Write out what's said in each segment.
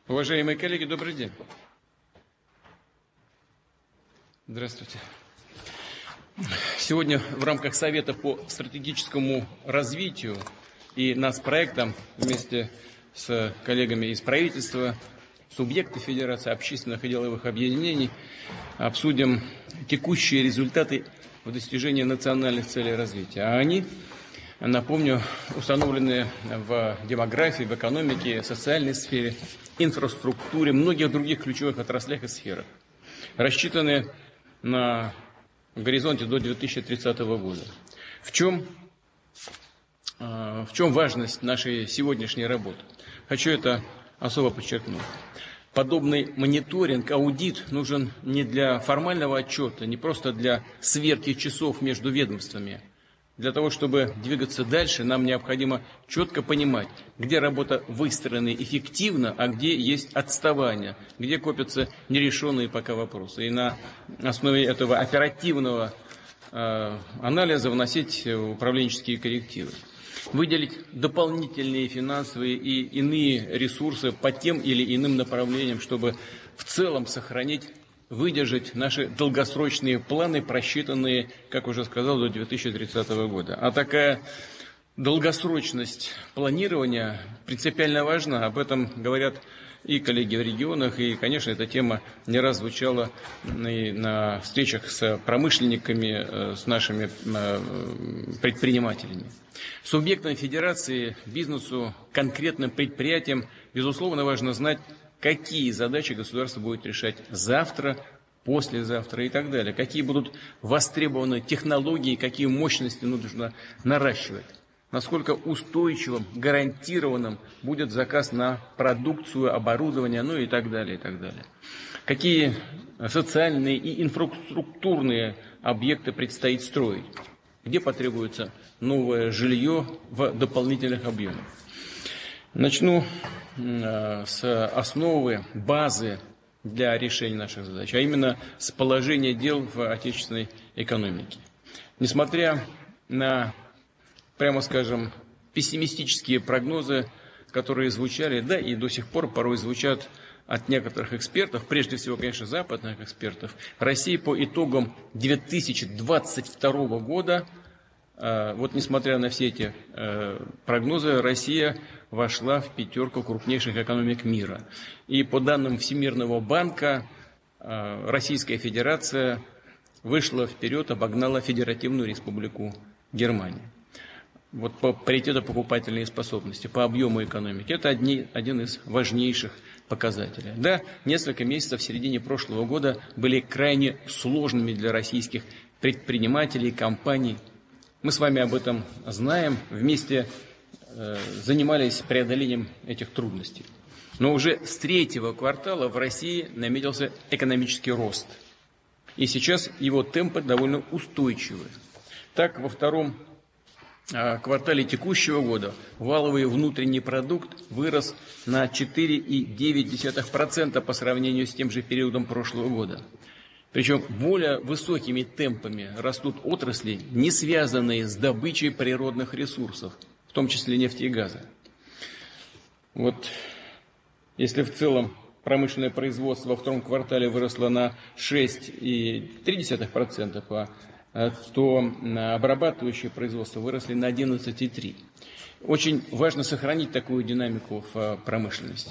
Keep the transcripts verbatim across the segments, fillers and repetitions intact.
Уважаемые коллеги, добрый день. Здравствуйте. Сегодня в рамках Совета по стратегическому развитию и нацпроектам вместе с коллегами из правительства, субъекты Федерации, общественных и деловых объединений обсудим текущие результаты в достижении национальных целей развития. А они, напомню, установлены в демографии, в экономике, социальной сфере, инфраструктуре, многих других ключевых отраслях и сферах, рассчитаны на горизонте до две тысячи тридцатого года. В чем, в чем важность нашей сегодняшней работы? Хочу это особо подчеркнуть. Подобный мониторинг, аудит нужен не для формального отчета, не просто для сверки часов между ведомствами. Для того, чтобы двигаться дальше, нам необходимо четко понимать, где работа выстроена эффективно, а где есть отставание, где копятся нерешенные пока вопросы. И на основе этого оперативного э, анализа вносить управленческие коррективы. Выделить дополнительные финансовые и иные ресурсы по тем или иным направлениям, чтобы в целом сохранить, выдержать наши долгосрочные планы, просчитанные, как уже сказал, до две тысячи тридцатого года. А такая долгосрочность планирования принципиально важна. Об этом говорят и коллеги в регионах, и, конечно, эта тема не раз звучала и на встречах с промышленниками, с нашими предпринимателями. Субъектам федерации, бизнесу, конкретным предприятиям, безусловно, важно знать, какие задачи государство будет решать завтра, послезавтра и так далее. Какие будут востребованы технологии, какие мощности нужно наращивать. Насколько устойчивым, гарантированным будет заказ на продукцию, оборудование, ну и так далее, и так далее. Какие социальные и инфраструктурные объекты предстоит строить. Где потребуется новое жилье в дополнительных объемах. Начну с основы, базы для решения наших задач, а именно с положения дел в отечественной экономике. Несмотря на, прямо скажем, пессимистические прогнозы, которые звучали, да и до сих пор порой звучат от некоторых экспертов, прежде всего, конечно, западных экспертов, Россия по итогам две тысячи двадцать второго года, вот несмотря на все эти прогнозы, Россия вошла в пятерку крупнейших экономик мира. И по данным Всемирного банка, Российская Федерация вышла вперед, обогнала Федеративную Республику Германию. Вот по паритету покупательной способности, по объему экономики. Это одни, один из важнейших показателей. Да, несколько месяцев в середине прошлого года были крайне сложными для российских предпринимателей, компаний. Мы с вами об этом знаем, вместе э, занимались преодолением этих трудностей. Но уже с третьего квартала в России наметился экономический рост. И сейчас его темпы довольно устойчивы. Так, во втором э, квартале текущего года валовый внутренний продукт вырос на четыре целых девять десятых процента по сравнению с тем же периодом прошлого года. Причем более высокими темпами растут отрасли, не связанные с добычей природных ресурсов, в том числе нефти и газа. Вот если в целом промышленное производство во втором квартале выросло на шесть целых три десятых процента, то обрабатывающее производство выросли на одиннадцать целых три десятых процента. Очень важно сохранить такую динамику в промышленности.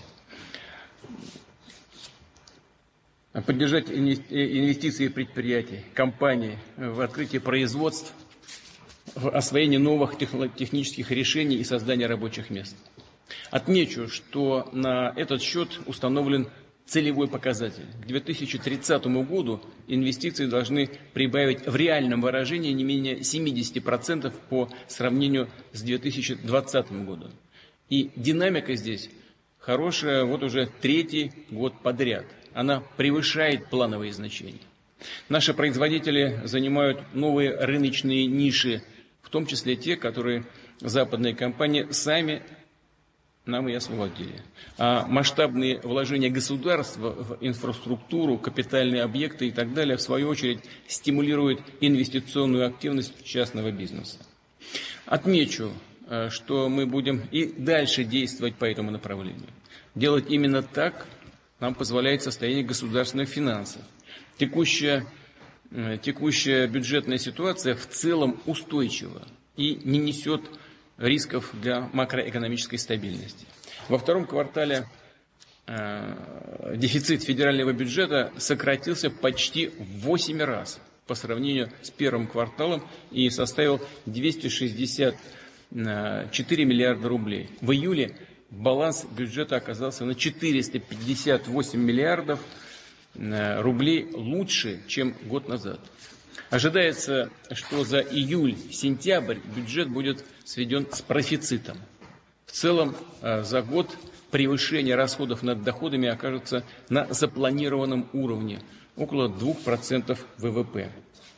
Поддержать инвестиции предприятий, компаний в открытие производств, в освоение новых технических решений и создание рабочих мест. Отмечу, что на этот счет установлен целевой показатель. К две тысячи тридцатому году инвестиции должны прибавить в реальном выражении не менее семьдесят процентов по сравнению с две тысячи двадцатым годом. И динамика здесь хорошая вот уже третий год подряд. Она превышает плановые значения. Наши производители занимают новые рыночные ниши, в том числе те, которые западные компании сами нам и освободили. А масштабные вложения государства в инфраструктуру, капитальные объекты и так далее, в свою очередь, стимулируют инвестиционную активность частного бизнеса. Отмечу, что мы будем и дальше действовать по этому направлению. Делать именно так нам позволяет состояние государственных финансов. Текущая, текущая бюджетная ситуация в целом устойчива и не несет рисков для макроэкономической стабильности. Во втором квартале э, дефицит федерального бюджета сократился почти в восемь раз по сравнению с первым кварталом и составил двести шестьдесят четыре миллиарда рублей. В июле баланс бюджета оказался на четыреста пятьдесят восемь миллиардов рублей лучше, чем год назад. Ожидается, что за июль-сентябрь бюджет будет сведен с профицитом. В целом за год превышение расходов над доходами окажется на запланированном уровне, около двух процентов вэ вэ пэ.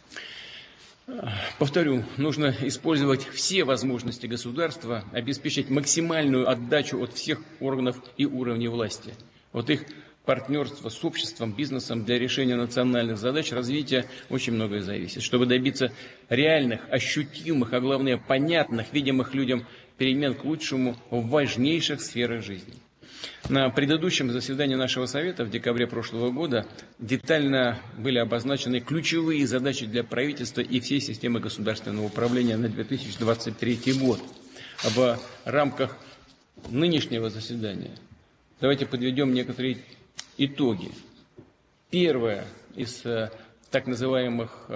Повторю, нужно использовать все возможности государства, обеспечить максимальную отдачу от всех органов и уровней власти. Вот их партнерство с обществом, бизнесом для решения национальных задач развития очень многое зависит. Чтобы добиться реальных, ощутимых, а главное понятных, видимых людям перемен к лучшему в важнейших сферах жизни. На предыдущем заседании нашего Совета в декабре прошлого года детально были обозначены ключевые задачи для правительства и всей системы государственного управления на две тысячи двадцать третий год. Об рамках нынешнего заседания давайте подведем некоторые итоги. Первое из так называемых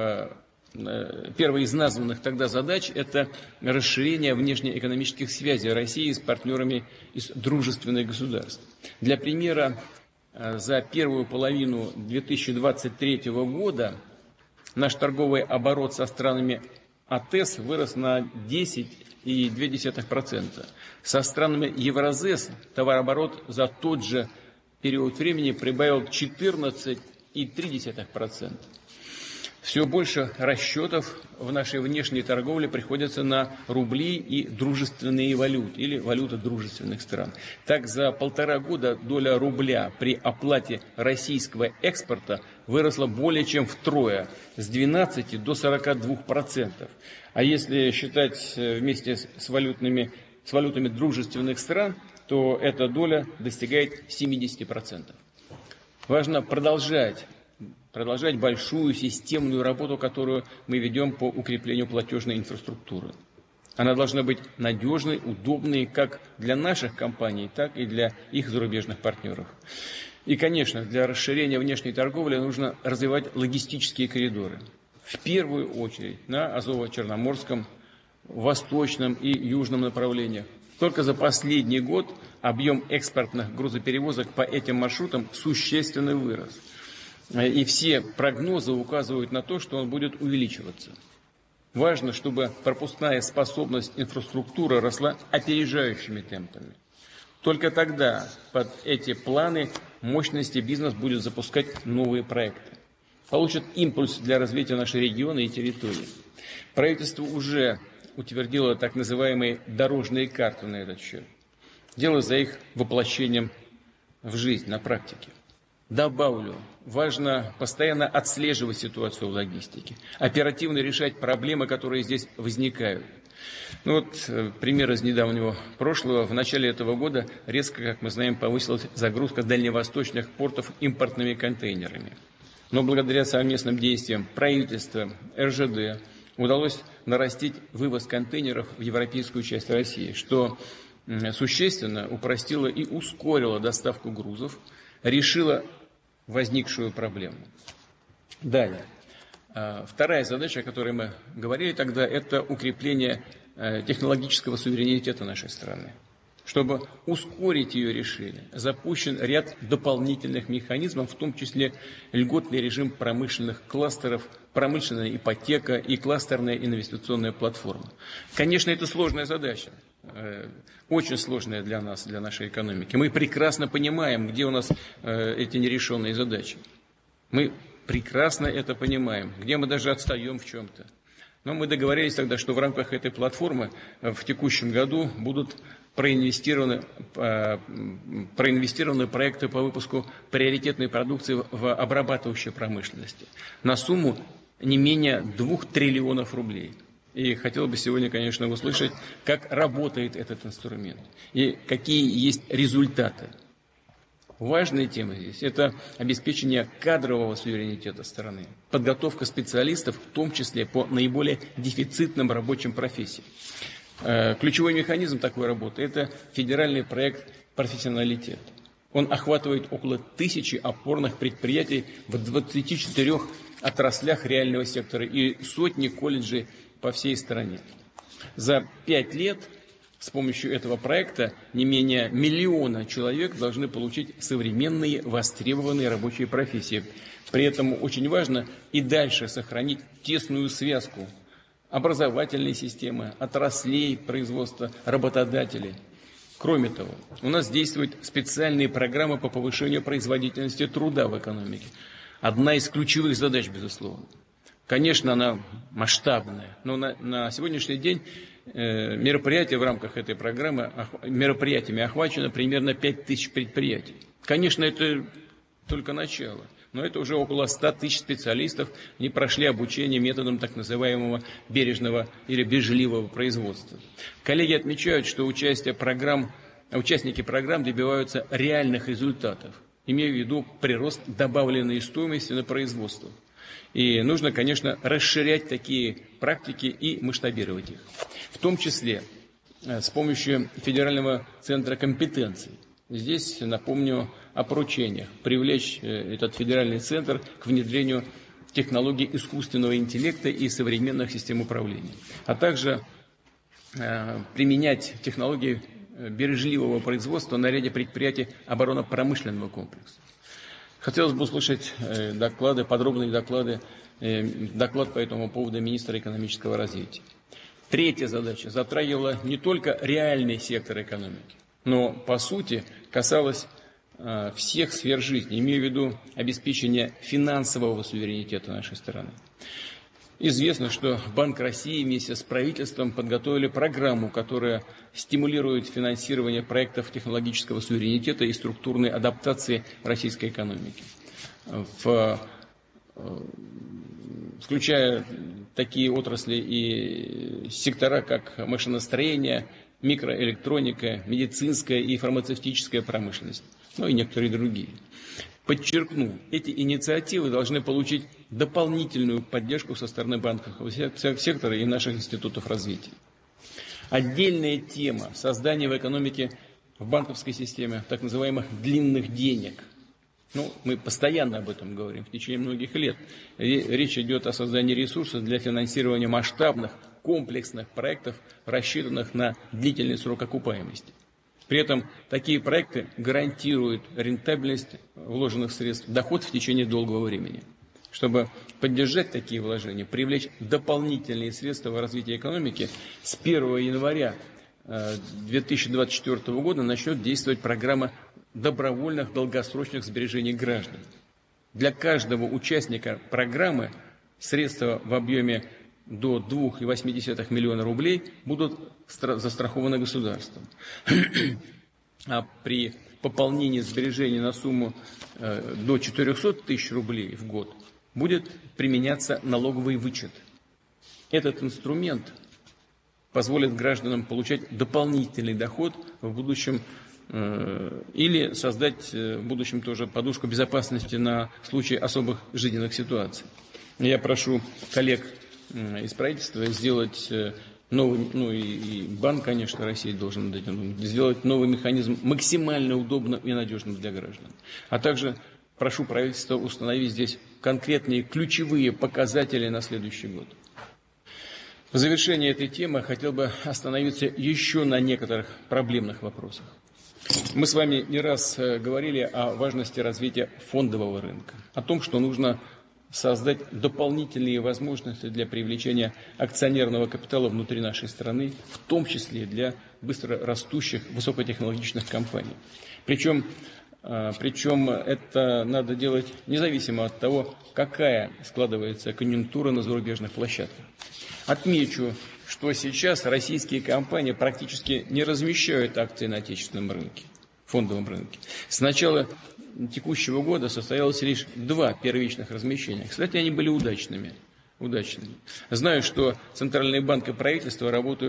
Первая из названных тогда задач – это расширение внешнеэкономических связей России с партнерами из дружественных государств. Для примера, за первую половину две тысячи двадцать третьего года наш торговый оборот со странами а тэ эс вырос на десять и две десятых процента. Со странами Евразес товарооборот за тот же период времени прибавил четырнадцать и три десятых процента. Все больше расчетов в нашей внешней торговле приходится на рубли и дружественные валюты, или валюты дружественных стран. Так, за полтора года доля рубля при оплате российского экспорта выросла более чем втрое, с двенадцати до сорока двух процентов. А если считать вместе с валютными, с валютами дружественных стран, то эта доля достигает семидесяти процентов. Важно продолжать продолжать большую системную работу, которую мы ведем по укреплению платежной инфраструктуры. Она должна быть надежной, удобной как для наших компаний, так и для их зарубежных партнеров. И, конечно, для расширения внешней торговли нужно развивать логистические коридоры. В первую очередь на Азово-Черноморском, Восточном и Южном направлениях. Только за последний год объем экспортных грузоперевозок по этим маршрутам существенно вырос. И все прогнозы указывают на то, что он будет увеличиваться. Важно, чтобы пропускная способность инфраструктуры росла опережающими темпами. Только тогда под эти планы мощности бизнес будет запускать новые проекты. Получит импульс для развития нашей региона и территории. Правительство уже утвердило так называемые дорожные карты на этот счет. Дело за их воплощением в жизнь, на практике. Добавлю, важно постоянно отслеживать ситуацию в логистике, оперативно решать проблемы, которые здесь возникают. Ну вот пример из недавнего прошлого. В начале этого года резко, как мы знаем, повысилась загрузка дальневосточных портов импортными контейнерами. Но благодаря совместным действиям правительства, эр жэ дэ удалось нарастить вывоз контейнеров в европейскую часть России, что существенно упростило и ускорило доставку грузов, решило возникшую проблему. Далее. Вторая задача, о которой мы говорили тогда, это укрепление технологического суверенитета нашей страны. Чтобы ускорить ее решение, запущен ряд дополнительных механизмов, в том числе льготный режим промышленных кластеров, промышленная ипотека и кластерная инвестиционная платформа. Конечно, это сложная задача. Очень сложная для нас, для нашей экономики. Мы прекрасно понимаем, где у нас эти нерешенные задачи. Мы прекрасно это понимаем, где мы даже отстаем в чем-то. Но мы договорились тогда, что в рамках этой платформы в текущем году будут проинвестированы, проинвестированы проекты по выпуску приоритетной продукции в обрабатывающей промышленности на сумму не менее двух триллионов рублей. И хотел бы сегодня, конечно, услышать, как работает этот инструмент и какие есть результаты. Важная тема здесь – это обеспечение кадрового суверенитета страны, подготовка специалистов, в том числе по наиболее дефицитным рабочим профессиям. Ключевой механизм такой работы – это федеральный проект «Профессионалитет». Он охватывает около тысячи опорных предприятий в двадцати четырёх отраслях реального сектора и сотни колледжей по всей стране. За пять лет с помощью этого проекта не менее миллиона человек должны получить современные востребованные рабочие профессии. При этом очень важно и дальше сохранить тесную связку образовательной системы, отраслей производства, работодателей. Кроме того, у нас действуют специальные программы по повышению производительности труда в экономике. Одна из ключевых задач, безусловно. Конечно, она масштабная, но на, на сегодняшний день э, мероприятия в рамках этой программы, ох, мероприятиями охвачено примерно пять тысяч предприятий. Конечно, это только начало. Но это уже около ста тысяч специалистов, они прошли обучение методом так называемого бережного или бережливого производства. Коллеги отмечают, что участие программ, участники программ добиваются реальных результатов, имея в виду прирост добавленной стоимости на производство. И нужно, конечно, расширять такие практики и масштабировать их. В том числе с помощью Федерального центра компетенций. Здесь напомню о поручениях привлечь этот федеральный центр к внедрению технологий искусственного интеллекта и современных систем управления, а также э, применять технологии бережливого производства на ряде предприятий оборонно-промышленного комплекса. Хотелось бы услышать э, доклады, подробные доклады, э, доклад по этому поводу министра экономического развития. Третья задача затрагивала не только реальный сектор экономики, но, по сути, касалась э, всех сфер жизни, имея в виду обеспечение финансового суверенитета нашей страны. Известно, что Банк России вместе с правительством подготовили программу, которая стимулирует финансирование проектов технологического суверенитета и структурной адаптации российской экономики, в, э, включая такие отрасли и сектора, как машиностроение, микроэлектроника, медицинская и фармацевтическая промышленность, ну и некоторые другие. Подчеркну, эти инициативы должны получить дополнительную поддержку со стороны банковского сектора и наших институтов развития. Отдельная тема создания в экономике, в банковской системе так называемых длинных денег. Ну, мы постоянно об этом говорим в течение многих лет. Речь идет о создании ресурсов для финансирования масштабных, комплексных проектов, рассчитанных на длительный срок окупаемости. При этом такие проекты гарантируют рентабельность вложенных средств, доход в течение долгого времени. Чтобы поддержать такие вложения, привлечь дополнительные средства в развитие экономики, с первого января две тысячи двадцать четвёртого года начнет действовать программа добровольных долгосрочных сбережений граждан. Для каждого участника программы средства в объеме до двух целых восемь десятых миллиона рублей будут застрахованы государством. А при пополнении сбережений на сумму э, до четырёхсот тысяч рублей в год будет применяться налоговый вычет. Этот инструмент позволит гражданам получать дополнительный доход в будущем э, или создать э, в будущем тоже подушку безопасности на случай особых жизненных ситуаций. Я прошу коллег из правительства сделать новый, ну и, и банк, конечно, России должен сделать новый механизм максимально удобным и надежным для граждан. А также прошу правительства установить здесь конкретные ключевые показатели на следующий год. В завершение этой темы хотел бы остановиться еще на некоторых проблемных вопросах. Мы с вами не раз говорили о важности развития фондового рынка, о том, что нужно создать дополнительные возможности для привлечения акционерного капитала внутри нашей страны, в том числе для быстро растущих высокотехнологичных компаний. Причем, причем это надо делать независимо от того, какая складывается конъюнктура на зарубежных площадках. Отмечу, что сейчас российские компании практически не размещают акции на отечественном рынке, фондовом рынке. С начала текущего года состоялось лишь два первичных размещения. Кстати, они были удачными. удачными. Знаю, что Центральный банк и правительство работают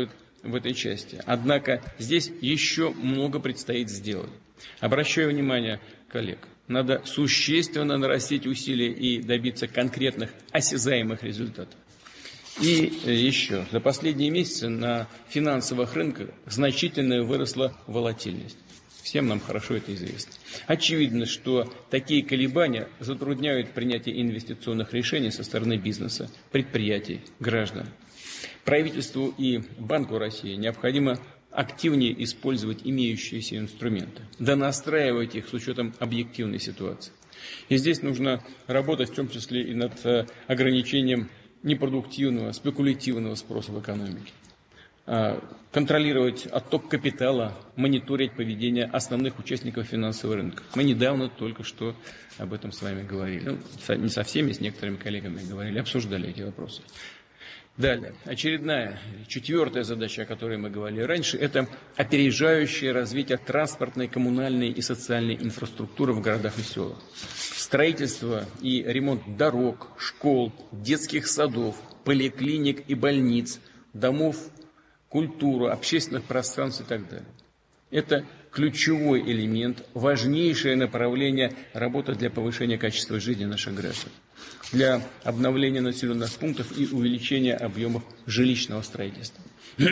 в этой части. Однако здесь еще много предстоит сделать. Обращаю внимание коллег, надо существенно нарастить усилия и добиться конкретных осязаемых результатов. И еще, за последние месяцы на финансовых рынках значительно выросла волатильность. Всем нам хорошо это известно. Очевидно, что такие колебания затрудняют принятие инвестиционных решений со стороны бизнеса, предприятий, граждан. Правительству и Банку России необходимо активнее использовать имеющиеся инструменты, да настраивать их с учетом объективной ситуации. И здесь нужно работать в том числе и над ограничением непродуктивного, спекулятивного спроса в экономике. Контролировать отток капитала, мониторить поведение основных участников финансового рынка. Мы недавно только что об этом с вами говорили. Ну, не со всеми, с некоторыми коллегами говорили, обсуждали эти вопросы. Далее, очередная, четвертая задача, о которой мы говорили раньше, это опережающее развитие транспортной, коммунальной и социальной инфраструктуры в городах и селах. Строительство и ремонт дорог, школ, детских садов, поликлиник и больниц, домов, культуру, общественных пространств и так далее. Это ключевой элемент, важнейшее направление работы для повышения качества жизни наших граждан, для обновления населенных пунктов и увеличения объемов жилищного строительства.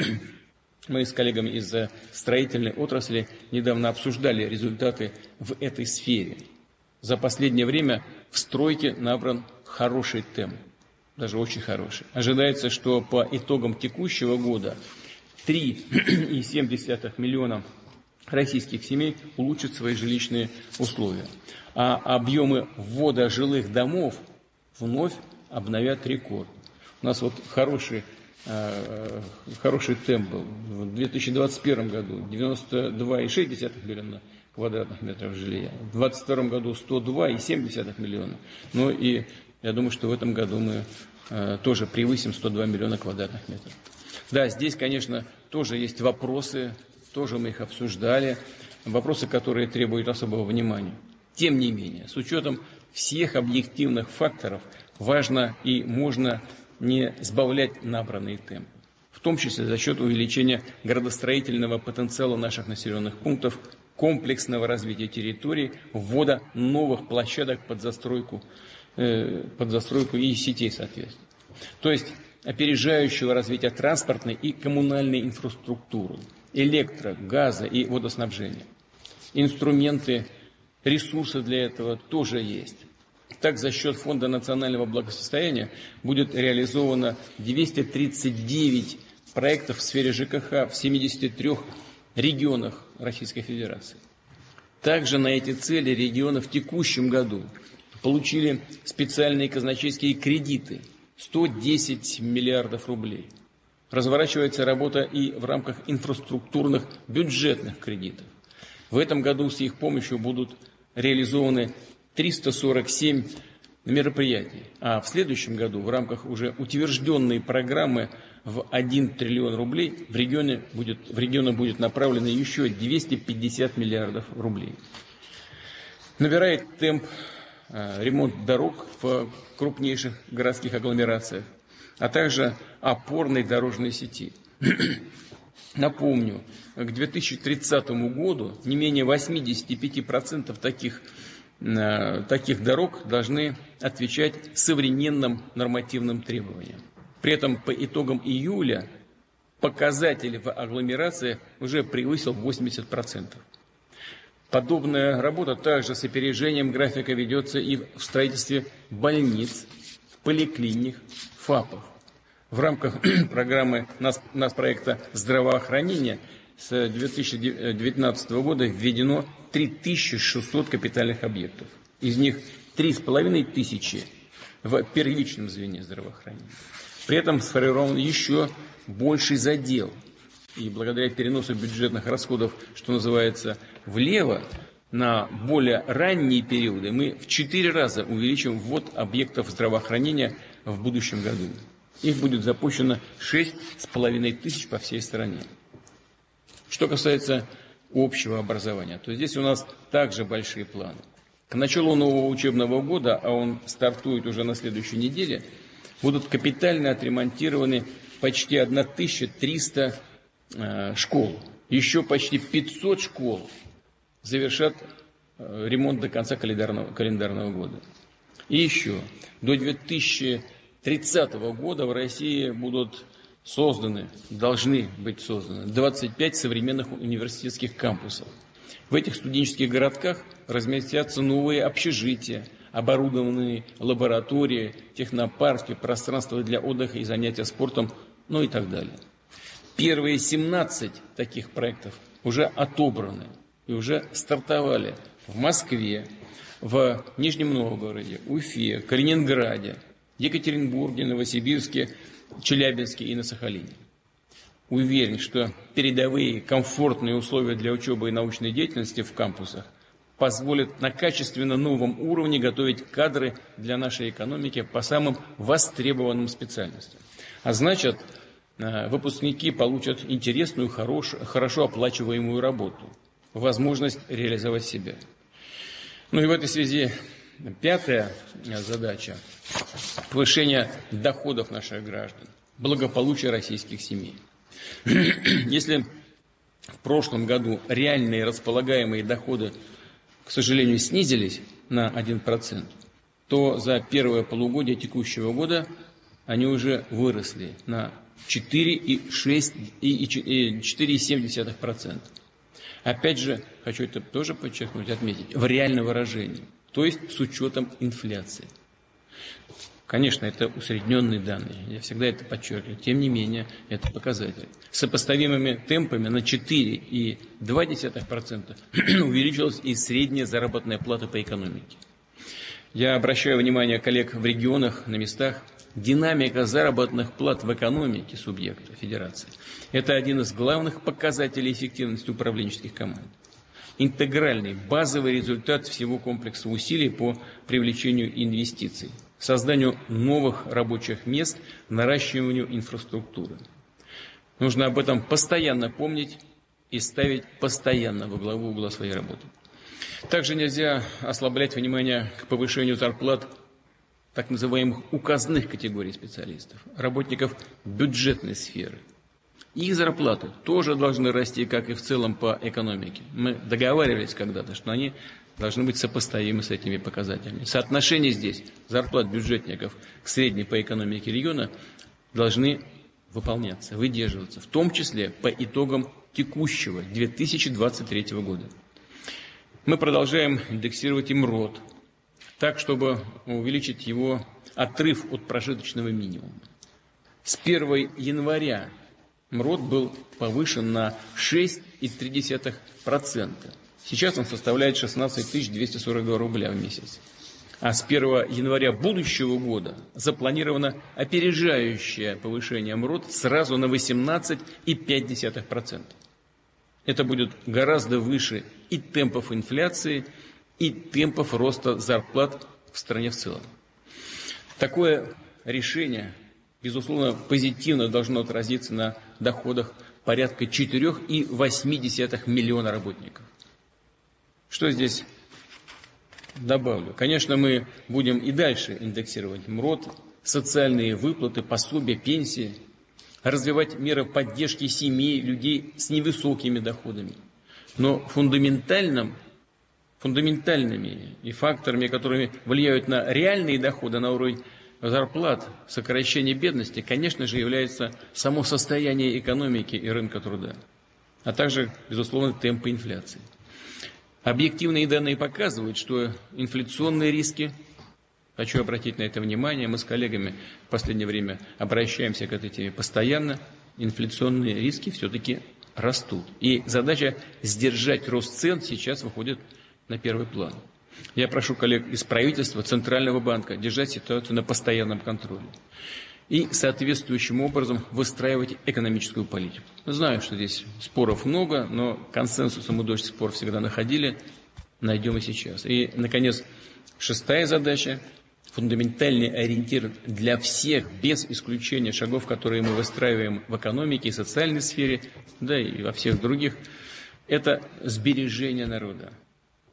Мы с коллегами из строительной отрасли недавно обсуждали результаты в этой сфере. За последнее время в стройке набран хороший темп, даже очень хороший. Ожидается, что по итогам текущего года три целых семь десятых миллиона российских семей улучшат свои жилищные условия, а объемы ввода жилых домов вновь обновят рекорд. У нас вот хороший, э, хороший темп был. В две тысячи двадцать первом году девяносто два целых шесть десятых миллиона квадратных метров жилья, в две тысячи двадцать втором году сто два целых семь десятых миллиона. Ну и я думаю, что в этом году мы э, тоже превысим сто два миллиона квадратных метров. Да, здесь, конечно, тоже есть вопросы, тоже мы их обсуждали, вопросы, которые требуют особого внимания. Тем не менее, с учетом всех объективных факторов важно и можно не сбавлять набранный темп, в том числе за счет увеличения градостроительного потенциала наших населенных пунктов, комплексного развития территорий, ввода новых площадок под застройку, э, под застройку и сетей, соответственно. То есть опережающего развития транспортной и коммунальной инфраструктуры, электро-, газа и водоснабжения. Инструменты, ресурсы для этого тоже есть. Так, за счет Фонда национального благосостояния будет реализовано двести тридцать девять проектов в сфере ЖКХ в семидесяти трёх регионах Российской Федерации. Также на эти цели регионы в текущем году получили специальные казначейские кредиты сто десять миллиардов рублей. Разворачивается работа и в рамках инфраструктурных бюджетных кредитов. В этом году с их помощью будут реализованы триста сорок семь мероприятий, а в следующем году в рамках уже утвержденной программы в один триллион рублей в регионе будет, в регионы будет направлено еще двести пятьдесят миллиардов рублей. Набирает темп э, ремонт дорог в крупнейших городских агломерациях, а также опорной дорожной сети. Напомню, к две тысячи тридцатому году не менее восемьдесят пять процентов таких, э, таких дорог должны отвечать современным нормативным требованиям. При этом по итогам июля показатель в агломерациях уже превысил восемьдесят процентов. Подобная работа также с опережением графика ведется и в строительстве больниц, поликлиник, ФАПов. В рамках программы нас проекта здравоохранения с две тысячи девятнадцатого года введено три тысячи шестьсот капитальных объектов. Из них три с половиной тысячи в первичном звене здравоохранения. При этом сформирован еще больший задел. И благодаря переносу бюджетных расходов, что называется, влево, на более ранние периоды мы в четыре раза увеличим ввод объектов здравоохранения в будущем году. Их будет запущено шесть с половиной тысяч по всей стране. Что касается общего образования, то здесь у нас также большие планы. К началу нового учебного года, а он стартует уже на следующей неделе, будут капитально отремонтированы почти тысяча триста э, школ. Еще почти пятьсот школ завершат э, ремонт до конца календарного, календарного года. И еще до две тысячи тридцатого года в России будут созданы, должны быть созданы двадцать пять современных университетских кампусов. В этих студенческих городках разместятся новые общежития, оборудованные лаборатории, технопарки, пространства для отдыха и занятия спортом, ну и так далее. Первые семнадцать таких проектов уже отобраны и уже стартовали в Москве, в Нижнем Новгороде, Уфе, Калининграде, Екатеринбурге, Новосибирске, Челябинске и на Сахалине. Уверен, что передовые комфортные условия для учебы и научной деятельности в кампусах позволят на качественно новом уровне готовить кадры для нашей экономики по самым востребованным специальностям. А значит, выпускники получат интересную, хорош, хорошо оплачиваемую работу, возможность реализовать себя. Ну и в этой связи пятая задача – повышение доходов наших граждан, благополучие российских семей. Если в прошлом году реальные располагаемые доходы, к сожалению, снизились на один процент, то за первое полугодие текущего года они уже выросли на четыре целых семь десятых процента. Опять же, хочу это тоже подчеркнуть, отметить, в реальном выражении, то есть с учетом инфляции. Конечно, это усредненные данные, я всегда это подчеркиваю, тем не менее, это показатель. Сопоставимыми темпами на четыре целых два десятых процента увеличилась и средняя заработная плата по экономике. Я обращаю внимание коллег в регионах, на местах, динамика заработных плат в экономике субъекта федерации – это один из главных показателей эффективности управленческих команд. Интегральный, базовый результат всего комплекса усилий по привлечению инвестиций, созданию новых рабочих мест, наращиванию инфраструктуры. Нужно об этом постоянно помнить и ставить постоянно во главу угла своей работы. Также нельзя ослаблять внимание к повышению зарплат так называемых указных категорий специалистов, работников бюджетной сферы. Их зарплаты тоже должны расти, как и в целом по экономике. Мы договаривались когда-то, что они должны быть сопоставимы с этими показателями. Соотношение здесь зарплат бюджетников к средней по экономике региона должны выполняться, выдерживаться, в том числе по итогам текущего две тысячи двадцать третьего года. Мы продолжаем индексировать МРОТ, так, чтобы увеличить его отрыв от прожиточного минимума. С первого января МРОТ был повышен на шесть целых три десятых процента. Сейчас он составляет шестнадцать тысяч двести сорок два рубля в месяц. А с первого января будущего года запланировано опережающее повышение МРОТ сразу на восемнадцать целых пять десятых процента. Это будет гораздо выше и темпов инфляции, и темпов роста зарплат в стране в целом. Такое решение, безусловно, позитивно должно отразиться на доходах порядка четыре целых восемь десятых миллиона работников. Что здесь добавлю? Конечно, мы будем и дальше индексировать МРОТ, социальные выплаты, пособия, пенсии, развивать меры поддержки семей, людей с невысокими доходами. Но фундаментальным, фундаментальными и факторами, которые влияют на реальные доходы, на уровень зарплат, сокращение бедности, конечно же, является само состояние экономики и рынка труда, а также, безусловно, темпы инфляции. Объективные данные показывают, что инфляционные риски, хочу обратить на это внимание, мы с коллегами в последнее время обращаемся к этой теме постоянно, инфляционные риски все-таки растут. И задача сдержать рост цен сейчас выходит на первый план. Я прошу коллег из правительства, Центрального банка держать ситуацию на постоянном контроле и соответствующим образом выстраивать экономическую политику. Знаю, что здесь споров много, но консенсуса мы до сих пор всегда находили, найдем и сейчас. И, наконец, шестая задача – фундаментальный ориентир для всех, без исключения шагов, которые мы выстраиваем в экономике и социальной сфере, да и во всех других – это сбережение народа,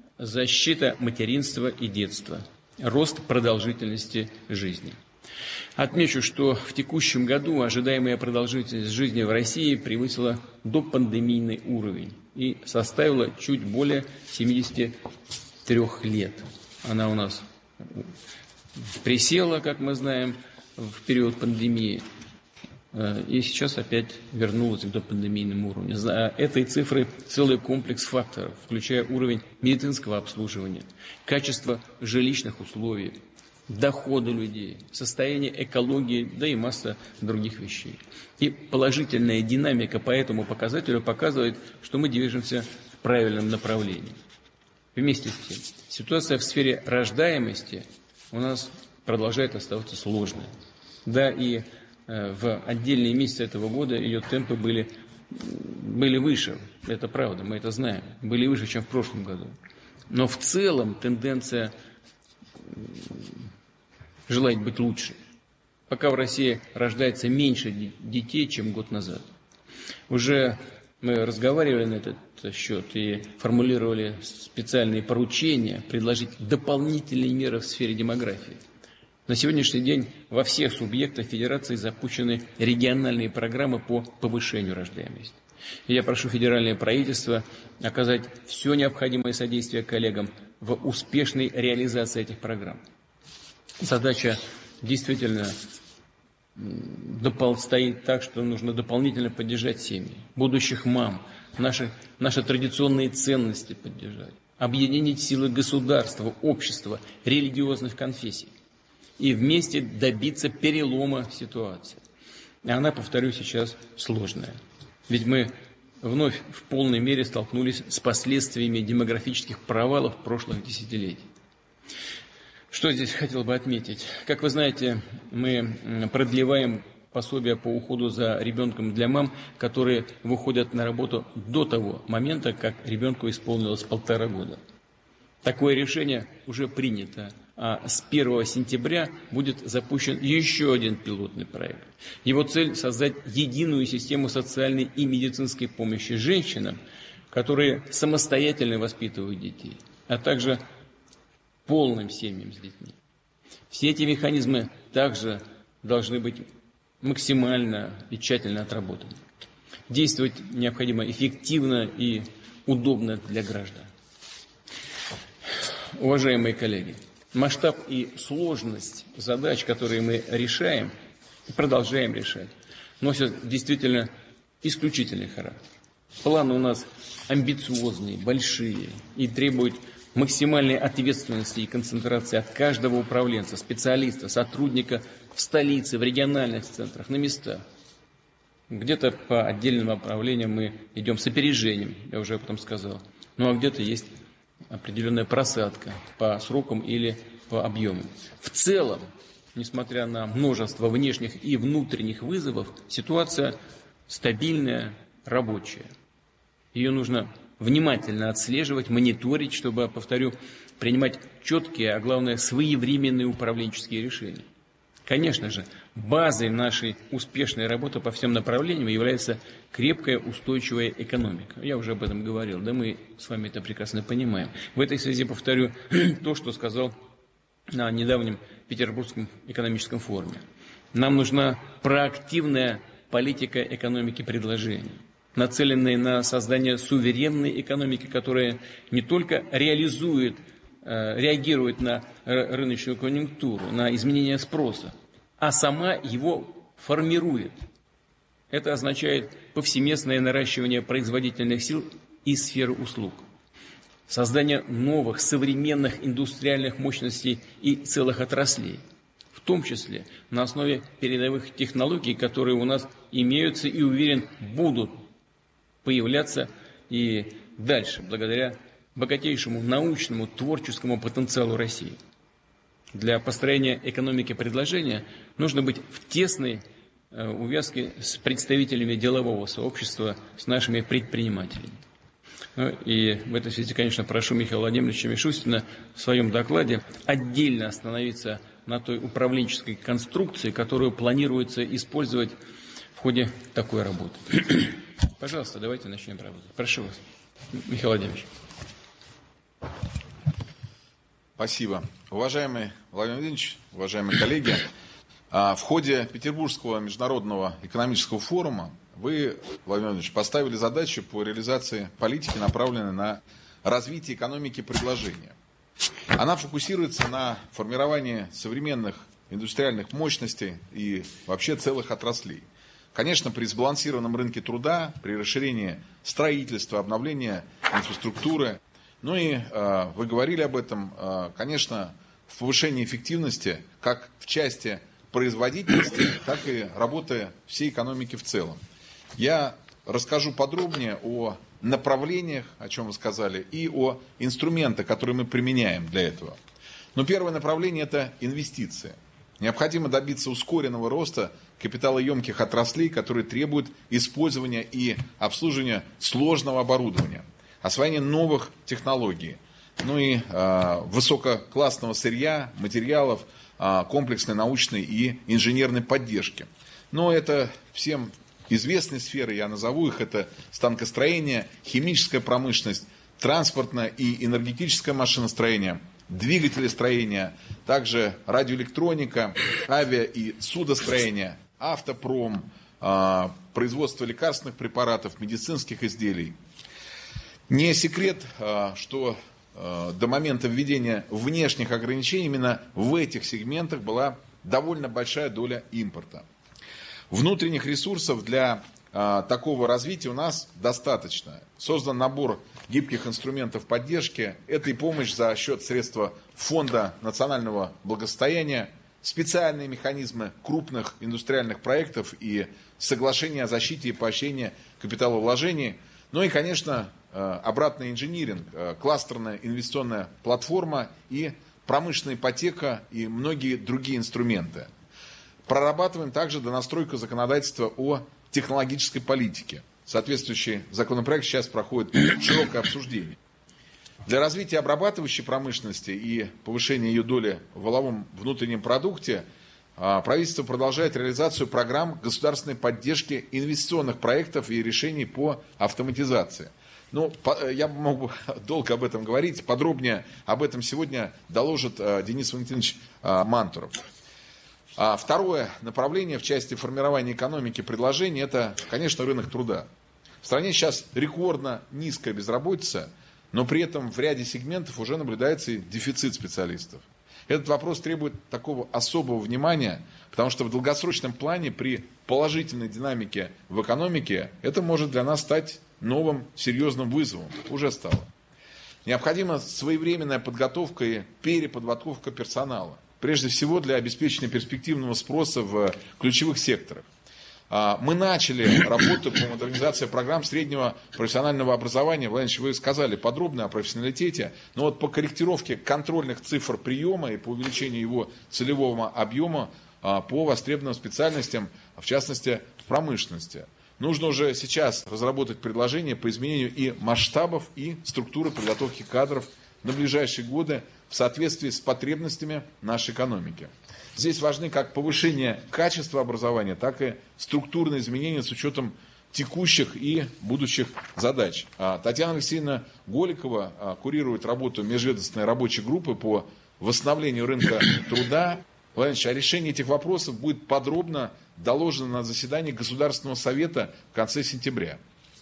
защита материнства и детства, рост продолжительности жизни. Отмечу, что в текущем году ожидаемая продолжительность жизни в России превысила допандемийный уровень и составила чуть более семидесяти трёх лет. Она у нас присела, как мы знаем, в период пандемии, и сейчас опять вернулась к допандемийному уровню. За этой цифрой целый комплекс факторов, включая уровень медицинского обслуживания, качество жилищных условий, доходы людей, состояние экологии, да и масса других вещей. И положительная динамика по этому показателю показывает, что мы движемся в правильном направлении. Вместе с тем, ситуация в сфере рождаемости у нас продолжает оставаться сложной. Да, и э, в отдельные месяцы этого года ее темпы были, были выше, это правда, мы это знаем, были выше, чем в прошлом году. Но в целом тенденция желает быть лучше. Пока в России рождается меньше детей, чем год назад. Уже мы разговаривали на этот счет и формулировали специальные поручения предложить дополнительные меры в сфере демографии. На сегодняшний день во всех субъектах Федерации запущены региональные программы по повышению рождаемости. И я прошу федеральное правительство оказать все необходимое содействие коллегам в успешной реализации этих программ. Задача действительно стоит так, что нужно дополнительно поддержать семьи, будущих мам, наши, наши традиционные ценности поддержать, объединить силы государства, общества, религиозных конфессий и вместе добиться перелома ситуации. И она, повторю, сейчас сложная. Ведь мы вновь в полной мере столкнулись с последствиями демографических провалов прошлых десятилетий. Что здесь хотел бы отметить? Как вы знаете, мы продлеваем пособие по уходу за ребенком для мам, которые выходят на работу до того момента, как ребенку исполнилось полтора года. Такое решение уже принято, а с первого сентября будет запущен еще один пилотный проект. Его цель – создать единую систему социальной и медицинской помощи женщинам, которые самостоятельно воспитывают детей, а также полным семьям с детьми. Все эти механизмы также должны быть максимально и тщательно отработаны. Действовать необходимо эффективно и удобно для граждан. Уважаемые коллеги, масштаб и сложность задач, которые мы решаем и продолжаем решать, носят действительно исключительный характер. Планы у нас амбициозные, большие и требуют максимальной ответственности и концентрации от каждого управленца, специалиста, сотрудника в столице, в региональных центрах, на местах. Где-то по отдельным направлениям мы идем с опережением, я уже об этом сказал. Ну а где-то есть определенная просадка по срокам или по объему. В целом, несмотря на множество внешних и внутренних вызовов, ситуация стабильная, рабочая. Ее нужно внимательно отслеживать, мониторить, чтобы, повторю, принимать четкие, а главное, своевременные управленческие решения. Конечно же, базой нашей успешной работы по всем направлениям является крепкая, устойчивая экономика. Я уже об этом говорил, да мы с вами это прекрасно понимаем. В этой связи повторю то, что сказал на недавнем Петербургском экономическом форуме. Нам нужна проактивная политика экономики предложений, нацеленные на создание суверенной экономики, которая не только реализует, реагирует на рыночную конъюнктуру, на изменение спроса, а сама его формирует. Это означает повсеместное наращивание производительных сил и сферы услуг, создание новых современных индустриальных мощностей и целых отраслей, в том числе на основе передовых технологий, которые у нас имеются и, уверен, будут появляться и дальше, благодаря богатейшему научному, творческому потенциалу России. Для построения экономики предложения нужно быть в тесной э, увязке с представителями делового сообщества, с нашими предпринимателями. Ну, и в этой связи, конечно, прошу Михаила Владимировича Мишустина в своем докладе отдельно остановиться на той управленческой конструкции, которую планируется использовать в ходе такой работы. Пожалуйста, давайте начнем работать. Прошу вас, Михаил Владимирович. Спасибо. Уважаемый Владимир Владимирович, уважаемые коллеги, В ходе Петербургского международного экономического форума вы, Владимир Владимирович, поставили задачу по реализации политики, направленной на развитие экономики предложения. Она фокусируется на формировании современных индустриальных мощностей и вообще целых отраслей. Конечно, при сбалансированном рынке труда, при расширении строительства, обновлении инфраструктуры. Ну и э, вы говорили об этом, э, конечно, в повышении эффективности как в части производительности, так и работы всей экономики в целом. Я расскажу подробнее о направлениях, о чем вы сказали, и о инструментах, которые мы применяем для этого. Но первое направление – это инвестиции. Необходимо добиться ускоренного роста капиталоемких отраслей, которые требуют использования и обслуживания сложного оборудования, освоения новых технологий, ну и э, высококлассного сырья, материалов, э, комплексной научной и инженерной поддержки. Но это всем известные сферы, я назову их, это станкостроение, химическая промышленность, транспортное и энергетическое машиностроение, двигателестроение, также радиоэлектроника, авиа- и судостроение, автопром, э, производство лекарственных препаратов, медицинских изделий. Не секрет, э, что до момента введения внешних ограничений именно в этих сегментах была довольно большая доля импорта. Внутренних ресурсов для а, такого развития у нас достаточно. Создан набор гибких инструментов поддержки. Это и помощь за счет средства Фонда национального благосостояния, специальные механизмы крупных индустриальных проектов и соглашения о защите и поощрении капиталовложений. Ну и, конечно, обратный инжиниринг, кластерная инвестиционная платформа и промышленная ипотека и многие другие инструменты. Прорабатываем также донастройку законодательства о технологической политике. Соответствующий законопроект сейчас проходит широкое обсуждение. Для развития обрабатывающей промышленности и повышения ее доли в валовом внутреннем продукте правительство продолжает реализацию программ государственной поддержки инвестиционных проектов и решений по автоматизации. Ну, я мог бы долго об этом говорить, подробнее об этом сегодня доложит Денис Валентинович Мантуров. Второе направление в части формирования экономики предложений – это, конечно, рынок труда. В стране сейчас рекордно низкая безработица, но при этом в ряде сегментов уже наблюдается и дефицит специалистов. Этот вопрос требует такого особого внимания, потому что в долгосрочном плане при положительной динамике в экономике это может для нас стать новым серьезным вызовом. Уже стало. Необходима своевременная подготовка и переподготовка персонала. Прежде всего для обеспечения перспективного спроса в ключевых секторах. Мы начали работу по модернизации программ среднего профессионального образования. Владимир Ильич, вы сказали подробно о профессионалитете, но вот по корректировке контрольных цифр приема и по увеличению его целевого объема по востребованным специальностям, в частности в промышленности. Нужно уже сейчас разработать предложения по изменению и масштабов, и структуры подготовки кадров на ближайшие годы в соответствии с потребностями нашей экономики. Здесь важны как повышение качества образования, так и структурные изменения с учетом текущих и будущих задач. Татьяна Алексеевна Голикова курирует работу межведомственной рабочей группы по восстановлению рынка труда. Владимир Ильич, о решении этих вопросов будет подробно доложено на заседании Государственного совета в конце сентября.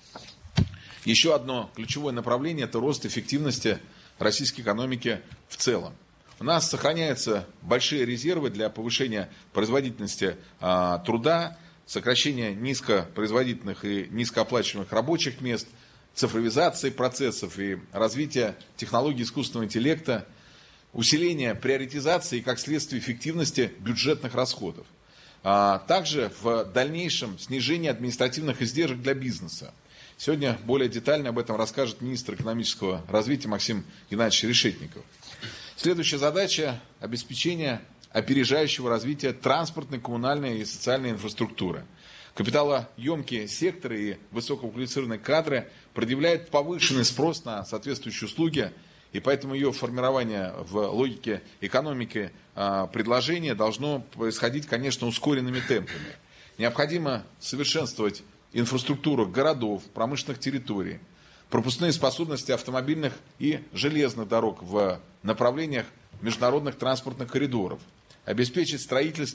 Еще одно ключевое направление – это рост эффективности российской экономики в целом. У нас сохраняются большие резервы для повышения производительности а, труда, сокращения низкопроизводительных и низкооплачиваемых рабочих мест, цифровизации процессов и развития технологий искусственного интеллекта, усиления приоритизации и, как следствие, эффективности бюджетных расходов. А также в дальнейшем снижение административных издержек для бизнеса. Сегодня более детально об этом расскажет министр экономического развития Максим Геннадьевич Решетников. Следующая задача – обеспечение опережающего развития транспортной, коммунальной и социальной инфраструктуры. Капиталоемкие секторы и высококвалифицированные кадры предъявляют повышенный спрос на соответствующие услуги, и поэтому ее формирование в логике экономики предложения должно происходить, конечно, ускоренными темпами. Необходимо совершенствовать инфраструктуру городов, промышленных территорий, пропускные способности автомобильных и железных дорог в направлениях международных транспортных коридоров, обеспечить строительство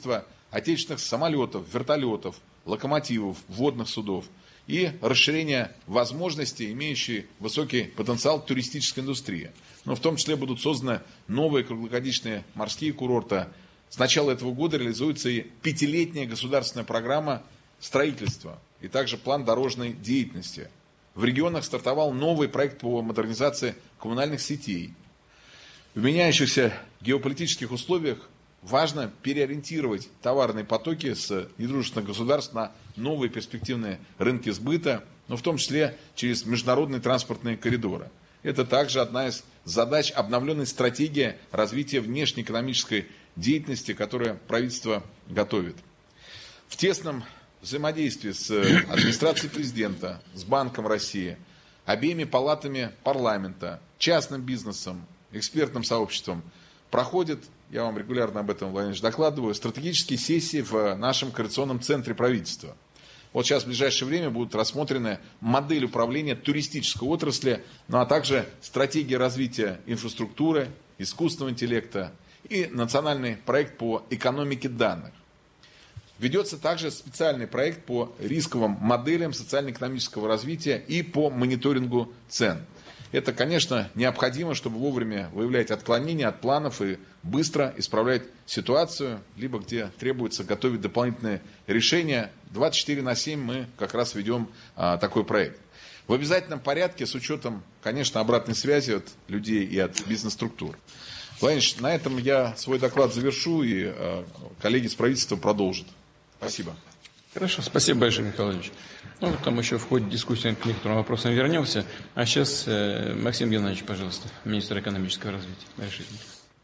отечественных самолетов, вертолетов, локомотивов, водных судов и расширение возможностей, имеющей высокий потенциал туристической индустрии. Но в том числе будут созданы новые круглогодичные морские курорты. С начала этого года реализуется и пятилетняя государственная программа строительства и также план дорожной деятельности. В регионах стартовал новый проект по модернизации коммунальных сетей. В меняющихся геополитических условиях важно переориентировать товарные потоки с недружественных государств на новые перспективные рынки сбыта, но в том числе через международные транспортные коридоры. Это также одна из задач обновленной стратегии развития внешнеэкономической деятельности, которую правительство готовит. В тесном взаимодействии с администрацией президента, с Банком России, обеими палатами парламента, частным бизнесом, экспертным сообществом проходят, я вам регулярно об этом, Владимир Ильич, докладываю, стратегические сессии в нашем координационном центре правительства. Вот сейчас в ближайшее время будут рассмотрены модель управления туристической отрасли, ну а также стратегия развития инфраструктуры, искусственного интеллекта и национальный проект по экономике данных. Ведется также специальный проект по рисковым моделям социально-экономического развития и по мониторингу цен. Это, конечно, необходимо, чтобы вовремя выявлять отклонения от планов и быстро исправлять ситуацию, либо где требуется готовить дополнительные решения. двадцать четыре на семь мы как раз ведем а, такой проект. В обязательном порядке, с учетом, конечно, обратной связи от людей и от бизнес-структур. Владимир Ильич, на этом я свой доклад завершу, и а, коллеги с правительства продолжат. Спасибо. Хорошо, спасибо большое, Михаил Владимирович. Ну, там еще в ходе дискуссии к некоторым вопросам вернемся. А сейчас э, Максим Геннадьевич, пожалуйста, министр экономического развития. Решительно.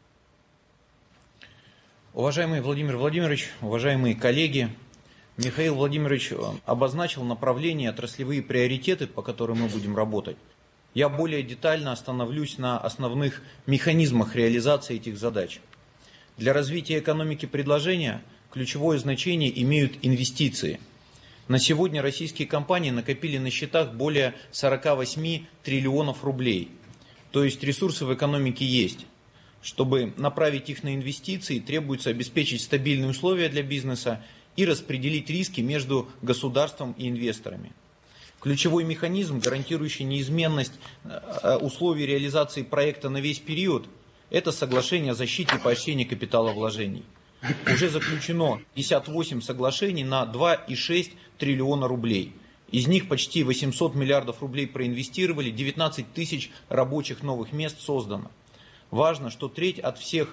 Уважаемый Владимир Владимирович, уважаемые коллеги, Михаил Владимирович обозначил направления, отраслевые приоритеты, по которым мы будем работать. Я более детально остановлюсь на основных механизмах реализации этих задач. Для развития экономики предложения ключевое значение имеют инвестиции. На сегодня российские компании накопили на счетах более сорока восьми триллионов рублей. То есть ресурсы в экономике есть. Чтобы направить их на инвестиции, требуется обеспечить стабильные условия для бизнеса и распределить риски между государством и инвесторами. Ключевой механизм, гарантирующий неизменность условий реализации проекта на весь период, это соглашение о защите и поощрении капиталовложений. Уже заключено пятьдесят восемь соглашений на два и шесть триллиона рублей. Из них почти восемьсот миллиардов рублей проинвестировали, девятнадцать тысяч рабочих новых мест создано. Важно, что треть от всех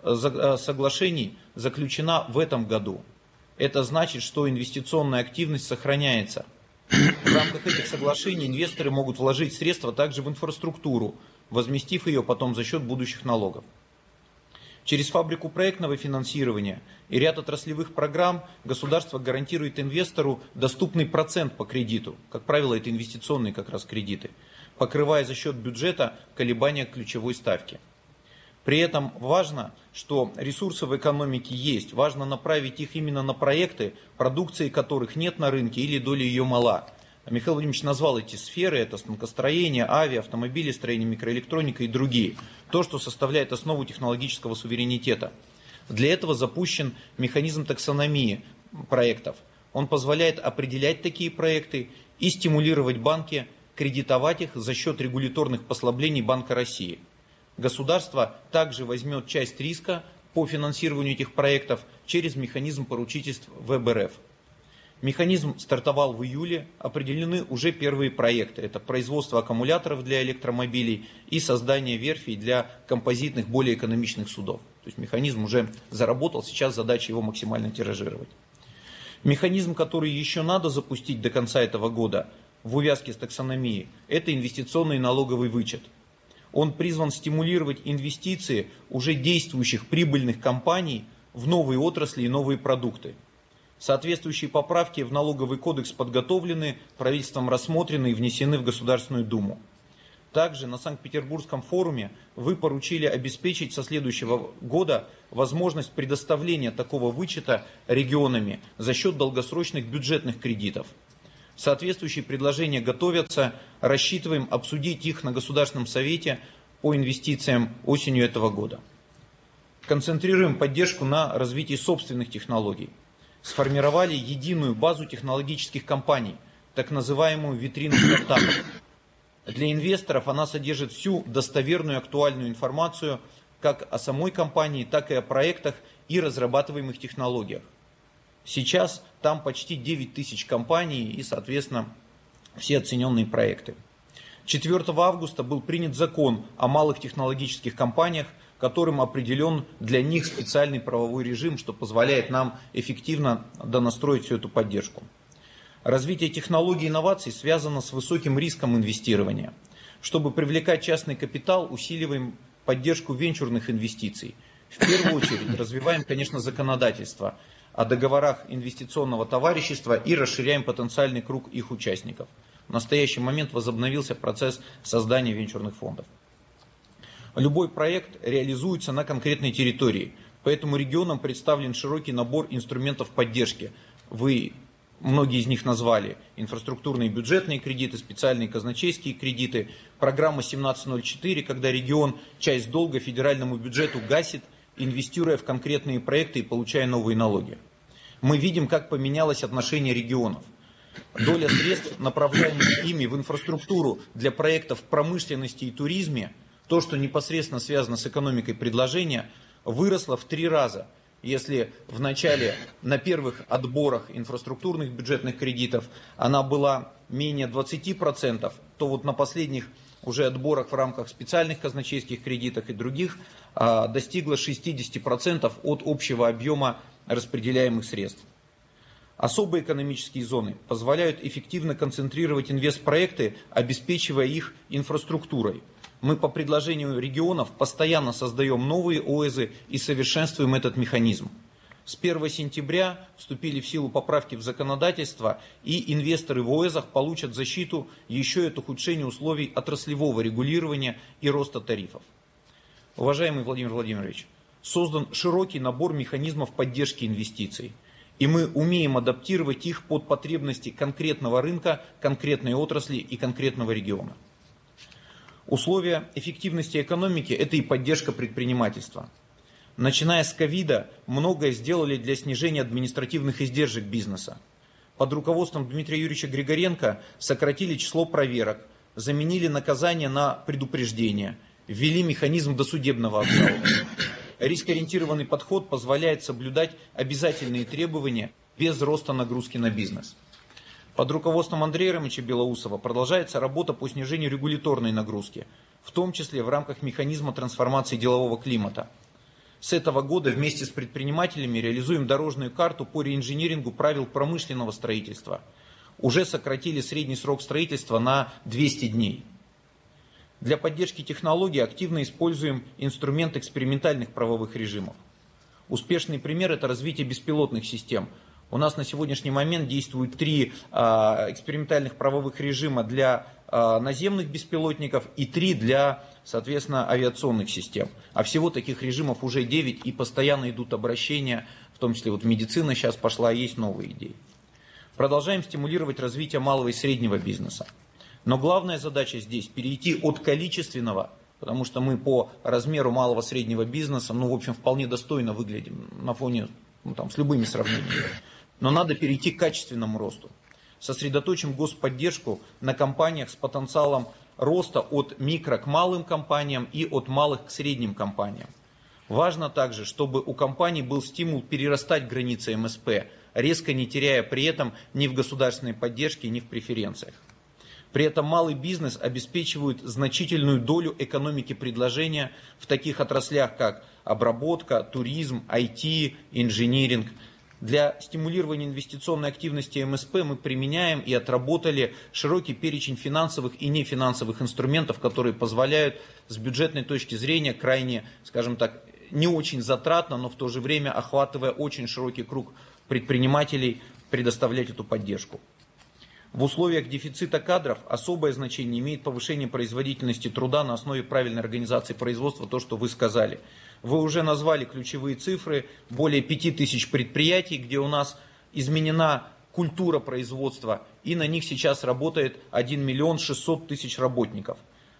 соглашений заключена в этом году. Это значит, что инвестиционная активность сохраняется. В рамках этих соглашений инвесторы могут вложить средства также в инфраструктуру, возместив ее потом за счет будущих налогов. Через фабрику проектного финансирования и ряд отраслевых программ государство гарантирует инвестору доступный процент по кредиту. Как правило, это инвестиционные как раз кредиты, покрывая за счет бюджета колебания ключевой ставки. При этом важно, что ресурсы в экономике есть. Важно направить их именно на проекты, продукции которых нет на рынке или доля ее мала. Михаил Владимирович назвал эти сферы, это станкостроение, авиа, автомобилестроение, микроэлектроника и другие. То, что составляет основу технологического суверенитета. Для этого запущен механизм таксономии проектов. Он позволяет определять такие проекты и стимулировать банки, кредитовать их за счет регуляторных послаблений Банка России. Государство также возьмет часть риска по финансированию этих проектов через механизм поручительств вэ бэ эр эф. Механизм стартовал в июле, определены уже первые проекты. Это производство аккумуляторов для электромобилей и создание верфей для композитных, более экономичных судов. То есть механизм уже заработал, сейчас задача его максимально тиражировать. Механизм, который еще надо запустить до конца этого года в увязке с таксономией, это инвестиционный налоговый вычет. Он призван стимулировать инвестиции уже действующих прибыльных компаний в новые отрасли и новые продукты. Соответствующие поправки в налоговый кодекс подготовлены, правительством рассмотрены и внесены в Государственную Думу. Также на Санкт-Петербургском форуме вы поручили обеспечить со следующего года возможность предоставления такого вычета регионами за счет долгосрочных бюджетных кредитов. Соответствующие предложения готовятся, рассчитываем обсудить их на Государственном совете по инвестициям осенью этого года. Концентрируем поддержку на развитии собственных технологий. Сформировали единую базу технологических компаний, так называемую витрину стартапов. Для инвесторов она содержит всю достоверную и актуальную информацию как о самой компании, так и о проектах и разрабатываемых технологиях. Сейчас там почти девять тысяч компаний и, соответственно, все оцененные проекты. четвёртого августа был принят закон о малых технологических компаниях, которым определен для них специальный правовой режим, что позволяет нам эффективно донастроить всю эту поддержку. Развитие технологий и инноваций связано с высоким риском инвестирования. Чтобы привлекать частный капитал, усиливаем поддержку венчурных инвестиций. В первую очередь развиваем, конечно, законодательство о договорах инвестиционного товарищества и расширяем потенциальный круг их участников. В настоящий момент возобновился процесс создания венчурных фондов. Любой проект реализуется на конкретной территории, поэтому регионам представлен широкий набор инструментов поддержки. Вы многие из них назвали: инфраструктурные бюджетные кредиты, специальные казначейские кредиты, программа семнадцать ноль четыре, когда регион часть долга федеральному бюджету гасит, инвестируя в конкретные проекты и получая новые налоги. Мы видим, как поменялось отношение регионов. Доля средств, направляемых ими в инфраструктуру для проектов в промышленности и туризме, то, что непосредственно связано с экономикой предложения, выросла в три раза. Если в начале на первых отборах инфраструктурных бюджетных кредитов она была менее двадцати процентов, то вот на последних уже отборах в рамках специальных казначейских кредитов и других достигла шестидесяти процентов от общего объема распределяемых средств. Особые экономические зоны позволяют эффективно концентрировать инвестпроекты, обеспечивая их инфраструктурой. Мы по предложению регионов постоянно создаем новые ОЭЗы и совершенствуем этот механизм. С первого сентября вступили в силу поправки в законодательство, и инвесторы в ОЭЗах получат защиту еще и от ухудшения условий отраслевого регулирования и роста тарифов. Уважаемый Владимир Владимирович, создан широкий набор механизмов поддержки инвестиций, и мы умеем адаптировать их под потребности конкретного рынка, конкретной отрасли и конкретного региона. Условия эффективности экономики – это и поддержка предпринимательства. Начиная с ковида, многое сделали для снижения административных издержек бизнеса. Под руководством Дмитрия Юрьевича Григоренко сократили число проверок, заменили наказание на предупреждение, ввели механизм досудебного обжалования. Рискоориентированный подход позволяет соблюдать обязательные требования без роста нагрузки на бизнес. Под руководством Андрея Ромовича Белоусова продолжается работа по снижению регуляторной нагрузки, в том числе в рамках механизма трансформации делового климата. С этого года вместе с предпринимателями реализуем дорожную карту по реинжинирингу правил промышленного строительства. Уже сократили средний срок строительства на двести дней. Для поддержки технологий активно используем инструмент экспериментальных правовых режимов. Успешный пример – это развитие беспилотных систем. У нас на сегодняшний момент действуют три а, экспериментальных правовых режима для а, наземных беспилотников и три для, соответственно, авиационных систем. А всего таких режимов уже девять, и постоянно идут обращения, в том числе вот медицина сейчас пошла, есть новые идеи. Продолжаем стимулировать развитие малого и среднего бизнеса. Но главная задача здесь перейти от количественного, потому что мы по размеру малого и среднего бизнеса, ну, в общем, вполне достойно выглядим на фоне, ну, там, с любыми сравнениями. Но надо перейти к качественному росту. Сосредоточим господдержку на компаниях с потенциалом роста от микро к малым компаниям и от малых к средним компаниям. Важно также, чтобы у компаний был стимул перерастать границы эм эс пэ, резко не теряя при этом ни в государственной поддержке, ни в преференциях. При этом малый бизнес обеспечивает значительную долю экономики предложения в таких отраслях, как обработка, туризм, ай ти, инжиниринг. Для стимулирования инвестиционной активности эм эс пэ мы применяем и отработали широкий перечень финансовых и нефинансовых инструментов, которые позволяют с бюджетной точки зрения крайне, скажем так, не очень затратно, но в то же время охватывая очень широкий круг предпринимателей, предоставлять эту поддержку. В условиях дефицита кадров особое значение имеет повышение производительности труда на основе правильной организации производства, то, что вы сказали. Вы уже назвали ключевые цифры, более пяти тысяч предприятий, где у нас изменена культура производства, и на них сейчас работает один миллион шестьсот тысяч работников.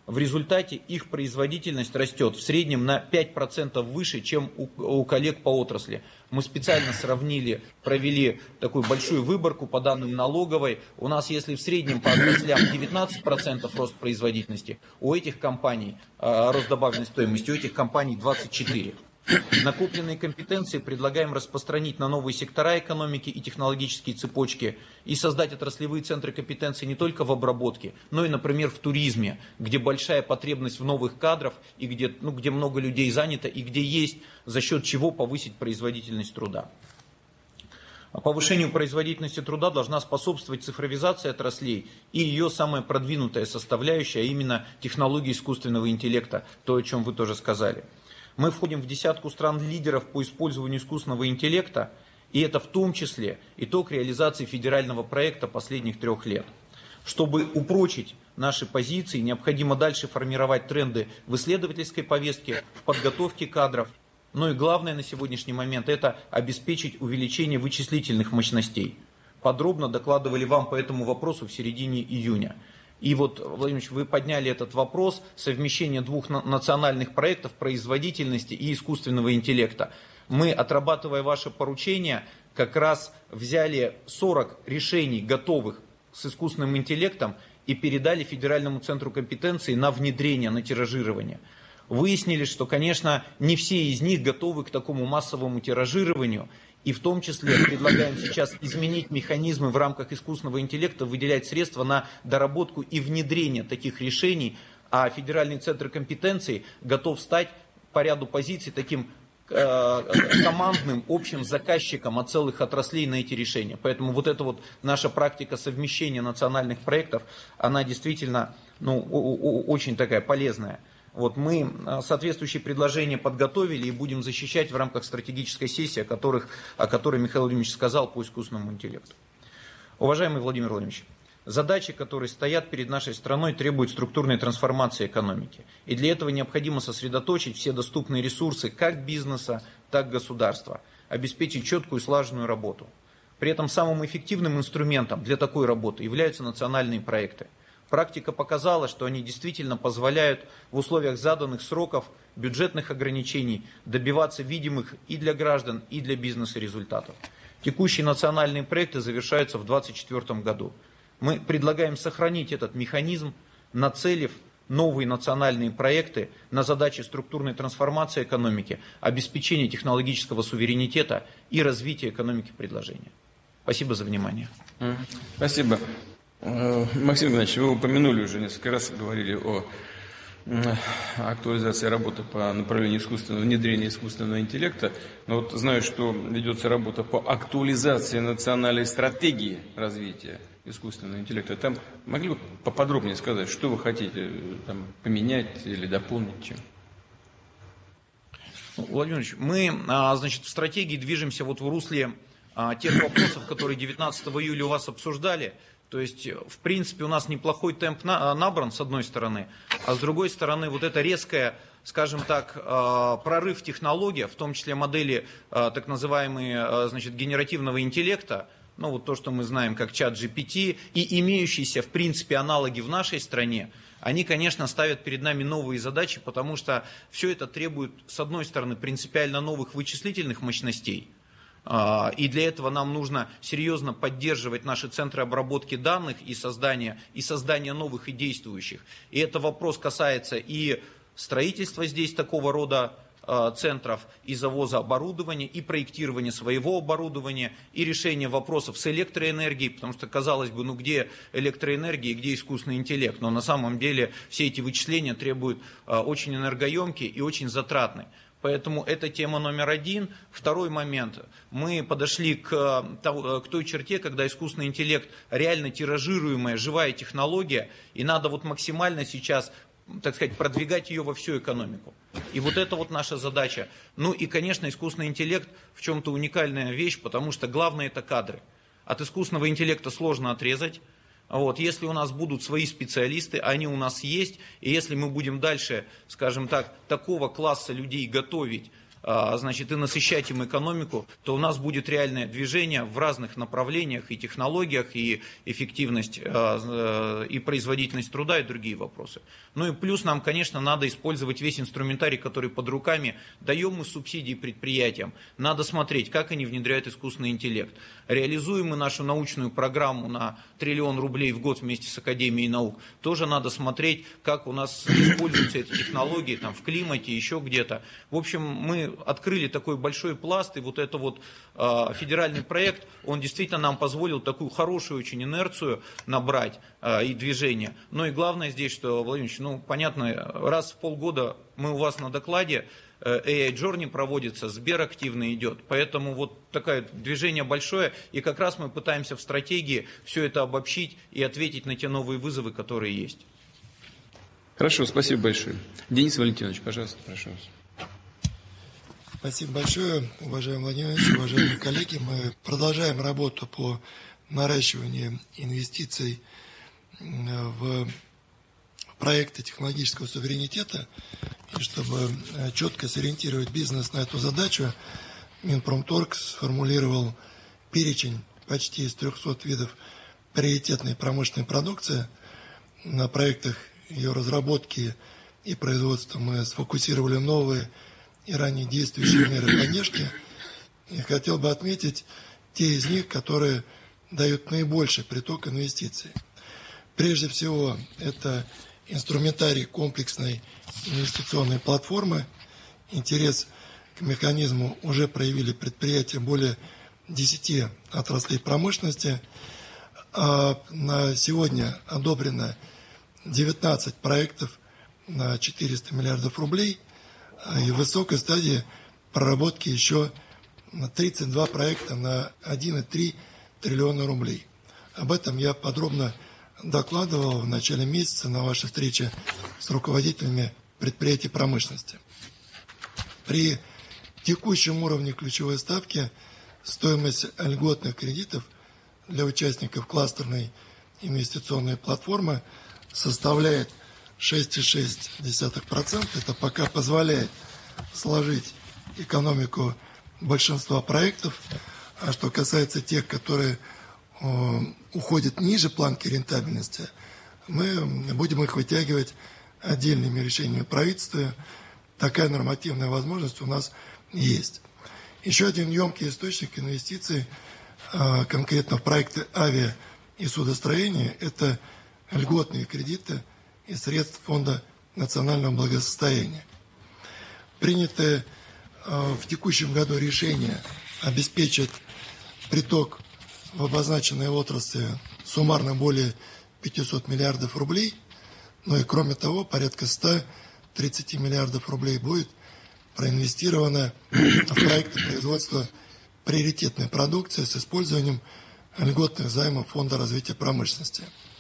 В результате их производительность растет в среднем на пять процентов выше, чем у, у коллег по отрасли. Мы специально сравнили, провели такую большую выборку по данным налоговой. У нас, если в среднем по отраслям девятнадцать процентов рост производительности, у этих компаний э, рост добавленной стоимости, у этих компаний двадцать четыре процента. Накопленные компетенции предлагаем распространить на новые сектора экономики и технологические цепочки и создать отраслевые центры компетенции не только в обработке, но и, например, в туризме, где большая потребность в новых кадрах и где, ну, где много людей занято и где есть за счет чего повысить производительность труда. Повышению производительности труда должна способствовать цифровизация отраслей и ее самая продвинутая составляющая, а именно технологии искусственного интеллекта, то, о чем вы тоже сказали. Мы входим в десятку стран-лидеров по использованию искусственного интеллекта, и это в том числе итог реализации федерального проекта последних трех лет. Чтобы упрочить наши позиции, необходимо дальше формировать тренды в исследовательской повестке, в подготовке кадров. Но и главное на сегодняшний момент – это обеспечить увеличение вычислительных мощностей. Подробно докладывали вам по этому вопросу в середине июня. И вот, Владимир Ильич, вы подняли этот вопрос совмещения двух национальных проектов производительности и искусственного интеллекта. Мы, отрабатывая ваше поручение, как раз взяли сорок решений, готовых с искусственным интеллектом, и передали Федеральному центру компетенции на внедрение, на тиражирование. Выяснили, что, конечно, не все из них готовы к такому массовому тиражированию. И в том числе предлагаем сейчас изменить механизмы в рамках искусственного интеллекта, выделять средства на доработку и внедрение таких решений, а Федеральный центр компетенции готов стать по ряду позиций таким э, командным общим заказчиком от целых отраслей на эти решения. Поэтому вот эта вот наша практика совмещения национальных проектов, она действительно ну, очень такая полезная. Вот мы соответствующие предложения подготовили и будем защищать в рамках стратегической сессии, о, которых, о которой Михаил Владимирович сказал по искусственному интеллекту. Уважаемый Владимир Владимирович, задачи, которые стоят перед нашей страной, требуют структурной трансформации экономики. И для этого необходимо сосредоточить все доступные ресурсы как бизнеса, так и государства, обеспечить четкую и слаженную работу. При этом самым эффективным инструментом для такой работы являются национальные проекты. Практика показала, что они действительно позволяют в условиях заданных сроков, бюджетных ограничений добиваться видимых и для граждан, и для бизнеса результатов. Текущие национальные проекты завершаются в две тысячи двадцать четвёртом году. Мы предлагаем сохранить этот механизм, нацелив новые национальные проекты на задачи структурной трансформации экономики, обеспечения технологического суверенитета и развития экономики предложения. Спасибо за внимание. Спасибо. Максим Иванович, вы упомянули уже несколько раз, говорили о актуализации работы по направлению искусственного внедрения искусственного интеллекта. Но вот знаю, что ведется работа по актуализации национальной стратегии развития искусственного интеллекта. Там могли бы поподробнее сказать, что вы хотите там поменять или дополнить чем? Владимир Ильич, мы, значит, в стратегии движемся вот в русле тех вопросов, которые девятнадцатого июля у вас обсуждали. То есть, в принципе, у нас неплохой темп набран, с одной стороны, а с другой стороны, вот это резкое, скажем так, прорыв технологий, в том числе модели так называемые, значит, генеративного интеллекта, ну вот то, что мы знаем как чат джи пи ти, и имеющиеся, в принципе, аналоги в нашей стране, они, конечно, ставят перед нами новые задачи, потому что все это требует, с одной стороны, принципиально новых вычислительных мощностей. И для этого нам нужно серьезно поддерживать наши центры обработки данных и создания, и создания новых и действующих. И это вопрос касается и строительства здесь такого рода центров, и завоза оборудования, и проектирования своего оборудования, и решения вопросов с электроэнергией, потому что, казалось бы, ну где электроэнергия, где искусственный интеллект, но на самом деле все эти вычисления требуют очень энергоемкие и очень затратные. Поэтому это тема номер один. Второй момент. Мы подошли к, к той черте, когда искусственный интеллект реально тиражируемая, живая технология, и надо вот максимально сейчас, так сказать, продвигать ее во всю экономику. И вот это вот наша задача. Ну и, конечно, искусственный интеллект в чем-то уникальная вещь, потому что главное это кадры. От искусственного интеллекта сложно отрезать. Вот, если у нас будут свои специалисты, они у нас есть, и если мы будем дальше, скажем так, такого класса людей готовить, значит, и насыщать им экономику, то у нас будет реальное движение в разных направлениях и технологиях, и эффективность, и производительность труда, и другие вопросы. Ну и плюс нам, конечно, надо использовать весь инструментарий, который под руками. Даем мы субсидии предприятиям. Надо смотреть, как они внедряют искусственный интеллект. Реализуем мы нашу научную программу на триллион рублей в год вместе с Академией наук. Тоже надо смотреть, как у нас используются эти технологии там, в климате, еще где-то. В общем, мы открыли такой большой пласт, и вот это вот э, федеральный проект, он действительно нам позволил такую хорошую очень инерцию набрать э, и движение. Но и главное здесь, что, Владимир Ильич, ну, понятно, раз в полгода мы у вас на докладе, эй ай Journey проводится, Сбер активно идет, поэтому вот такое движение большое, и как раз мы пытаемся в стратегии все это обобщить и ответить на те новые вызовы, которые есть. Хорошо, спасибо большое. Денис Валентинович, пожалуйста, прошу вас. Спасибо большое, уважаемый Владимир Ильич, уважаемые коллеги. Мы продолжаем работу по наращиванию инвестиций в проекты технологического суверенитета. И чтобы четко сориентировать бизнес на эту задачу, Минпромторг сформулировал перечень почти из трехсот видов приоритетной промышленной продукции. На проектах ее разработки и производства мы сфокусировали новые и ранее действующие меры поддержки. И хотел бы отметить те из них, которые дают наибольший приток инвестиций. Прежде всего, это инструментарий комплексной инвестиционной платформы. Интерес к механизму уже проявили предприятия более десяти отраслей промышленности. А на сегодня одобрено девятнадцать проектов на четыреста миллиардов рублей. И в высокой стадии проработки еще тридцать два проекта на один и три триллиона рублей. Об этом я подробно докладывал в начале месяца на вашей встрече с руководителями предприятий промышленности. При текущем уровне ключевой ставки стоимость льготных кредитов для участников кластерной инвестиционной платформы составляет шесть целых шесть десятых процента. Это пока позволяет сложить экономику большинства проектов. А что касается тех, которые э, уходят ниже планки рентабельности, мы будем их вытягивать отдельными решениями правительства. Такая нормативная возможность у нас есть. Еще один емкий источник инвестиций, э, конкретно в проекты авиа и судостроения, это льготные кредиты из средств Фонда национального благосостояния. Принятое э, в текущем году решение обеспечит приток в обозначенные отрасли суммарно более пятисот миллиардов рублей, но и кроме того порядка ста тридцати миллиардов рублей будет проинвестировано в проекты производства приоритетной продукции с использованием льготных займов Фонда развития промышленности.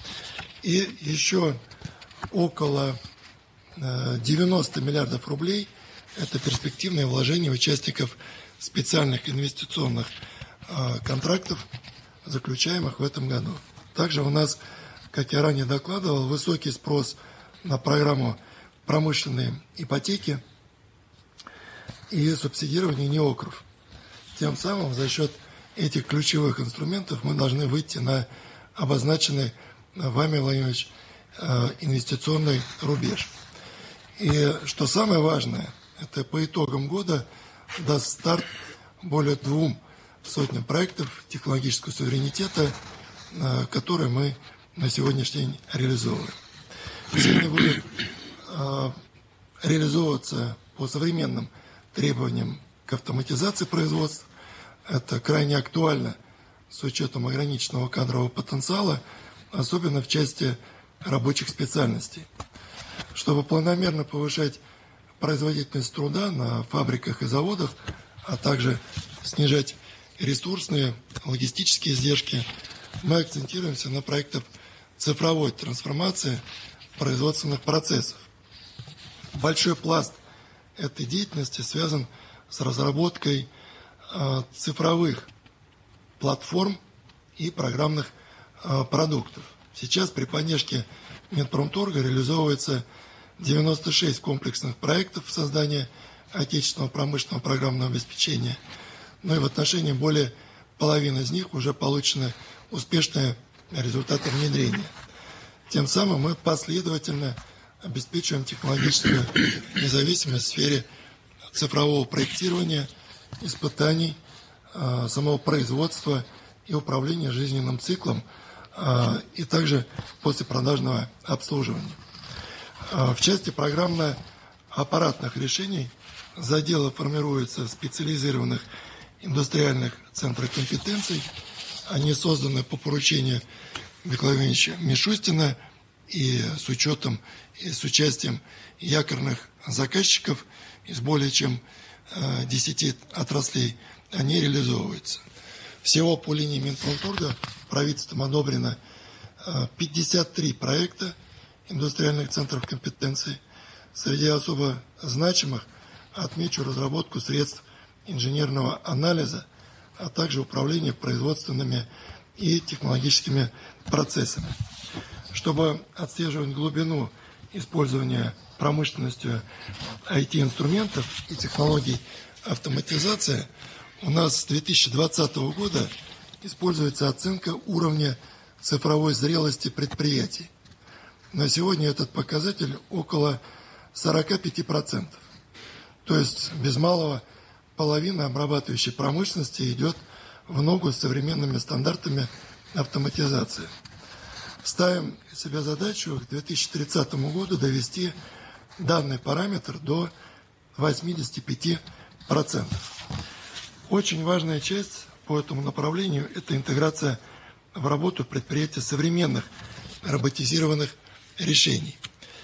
И еще около девяноста миллиардов рублей – это перспективные вложения участников специальных инвестиционных контрактов, заключаемых в этом году. Также у нас, как я ранее докладывал, высокий спрос на программу промышленной ипотеки и субсидирование неокров. Тем самым за счет этих ключевых инструментов мы должны выйти на обозначенный вами, Владимир Ильич, инвестиционный рубеж. И что самое важное, это по итогам года даст старт более двум сотням проектов технологического суверенитета, которые мы на сегодняшний день реализовываем. Все они будут реализовываться по современным требованиям к автоматизации производства. Это крайне актуально с учетом ограниченного кадрового потенциала, особенно в части рабочих специальностей. Чтобы планомерно повышать производительность труда на фабриках и заводах, а также снижать ресурсные, логистические издержки, мы акцентируемся на проектах цифровой трансформации производственных процессов. Большой пласт этой деятельности связан с разработкой э, цифровых платформ и программных э, продуктов. Сейчас при поддержке Минпромторга реализовывается девяносто шесть комплексных проектов создания отечественного промышленного программного обеспечения. Ну и в отношении более половины из них уже получены успешные результаты внедрения. Тем самым мы последовательно обеспечиваем технологическую независимость в сфере цифрового проектирования, испытаний, самого производства и управления жизненным циклом, и также послепродажного обслуживания. В части программно-аппаратных решений заделы формируются в специализированных индустриальных центрах компетенций. Они созданы по поручению Михаила Ильича Мишустина и с учетом и с участием якорных заказчиков из более чем десяти отраслей они реализовываются. Всего по линии Минпромторга правительством одобрено пятьдесят три проекта индустриальных центров компетенций. Среди особо значимых отмечу разработку средств инженерного анализа, а также управление производственными и технологическими процессами. Чтобы отслеживать глубину использования промышленностью ай ти-инструментов и технологий автоматизации, у нас с две тысячи двадцатого года используется оценка уровня цифровой зрелости предприятий. На сегодня этот показатель около сорок пять процентов. То есть без малого половина обрабатывающей промышленности идет в ногу с современными стандартами автоматизации. Ставим себе задачу к две тысячи тридцатому году довести данный параметр до восьмидесяти пяти процентов. Очень важная часть по этому направлению – это интеграция в работу предприятия современных роботизированных решений.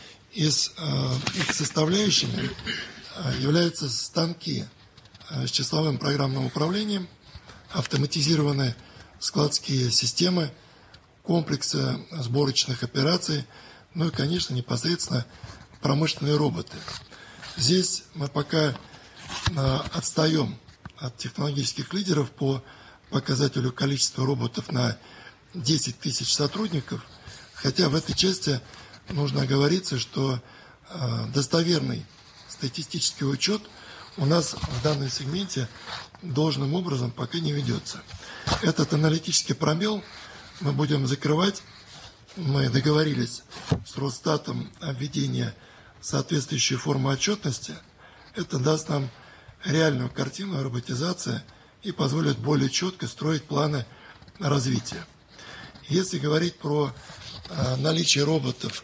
Из э, их составляющими э, являются станки э, с числовым программным управлением, автоматизированные складские системы, комплексы сборочных операций, ну и, конечно, непосредственно промышленные роботы. Здесь мы пока э, отстаем от технологических лидеров по показателю количества роботов на десять тысяч сотрудников, хотя в этой части нужно оговориться, что э, достоверный статистический учет у нас в данном сегменте должным образом пока не ведется. Этот аналитический пробел мы будем закрывать. Мы договорились с Росстатом о введении соответствующей формы отчетности. Это даст нам реальную картину роботизации и позволит более четко строить планы развития. Если говорить про э, наличие роботов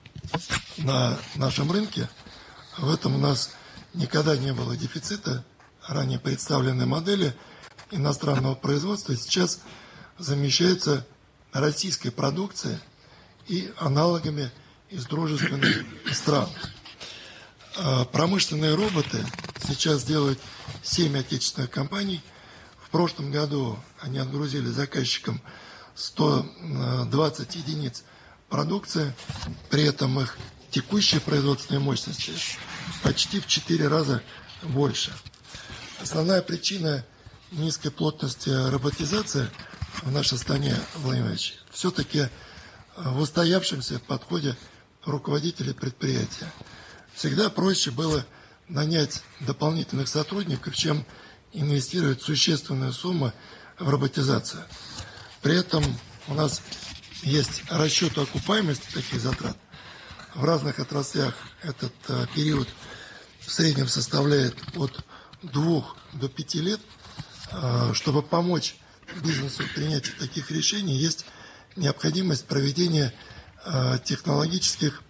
на нашем рынке, в этом у нас никогда не было дефицита. Ранее представленные модели иностранного производства сейчас замещаются российской продукцией и аналогами из дружественных стран. Промышленные роботы сейчас делают семь отечественных компаний. В прошлом году они отгрузили заказчикам сто двадцать единиц продукции, при этом их текущие производственные мощности почти в четыре раза больше. Основная причина низкой плотности роботизации в нашей стране, Владимир Ильич, все-таки в устоявшемся подходе руководителей предприятия. Всегда проще было нанять дополнительных сотрудников, чем инвестировать существенную сумму в роботизацию. При этом у нас есть расчет окупаемости таких затрат. В разных отраслях этот а, период в среднем составляет от двух до пяти лет. А, чтобы помочь бизнесу в принятии таких решений, есть необходимость проведения а, технологических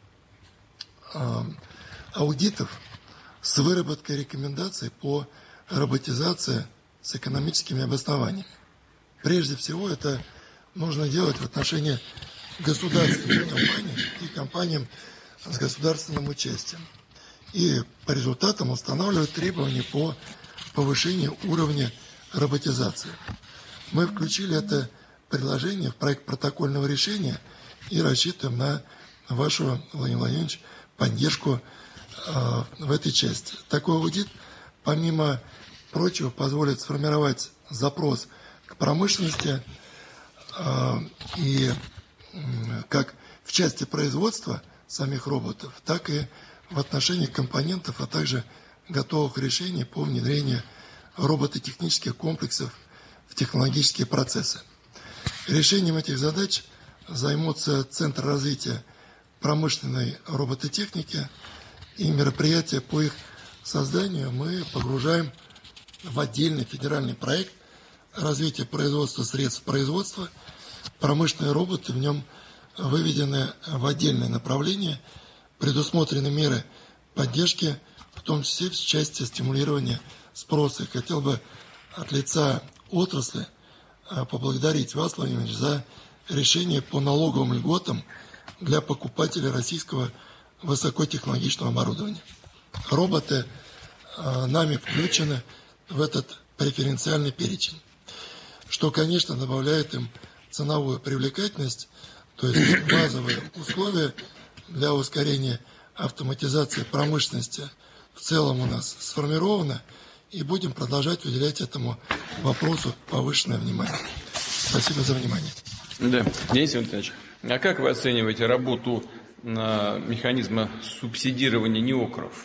а, аудитов с выработкой рекомендаций по роботизации с экономическими обоснованиями. Прежде всего, это нужно делать в отношении государственных компаний и компаниям с государственным участием. И по результатам устанавливать требования по повышению уровня роботизации. Мы включили это предложение в проект протокольного решения и рассчитываем на вашу, Владимир Владимирович, поддержку э, в этой части. Такой аудит, помимо прочего, позволит сформировать запрос к промышленности э, и э, как в части производства самих роботов, так и в отношении компонентов, а также готовых решений по внедрению робототехнических комплексов в технологические процессы. Решением этих задач займутся Центр развития промышленной робототехники, и мероприятия по их созданию мы погружаем в отдельный федеральный проект развития производства средств производства. Промышленные роботы в нем выведены в отдельное направление, предусмотрены меры поддержки, в том числе в части стимулирования спроса. Хотел бы от лица отрасли поблагодарить вас, Владимир Владимирович, за решение по налоговым льготам для покупателей российского высокотехнологичного оборудования. Роботы э, нами включены в этот преференциальный перечень, что, конечно, добавляет им ценовую привлекательность, то есть базовые условия для ускорения автоматизации промышленности в целом у нас сформированы, и будем продолжать уделять этому вопросу повышенное внимание. Спасибо за внимание. Да, Денис Иванович, а как вы оцениваете работу на механизма субсидирования неокров?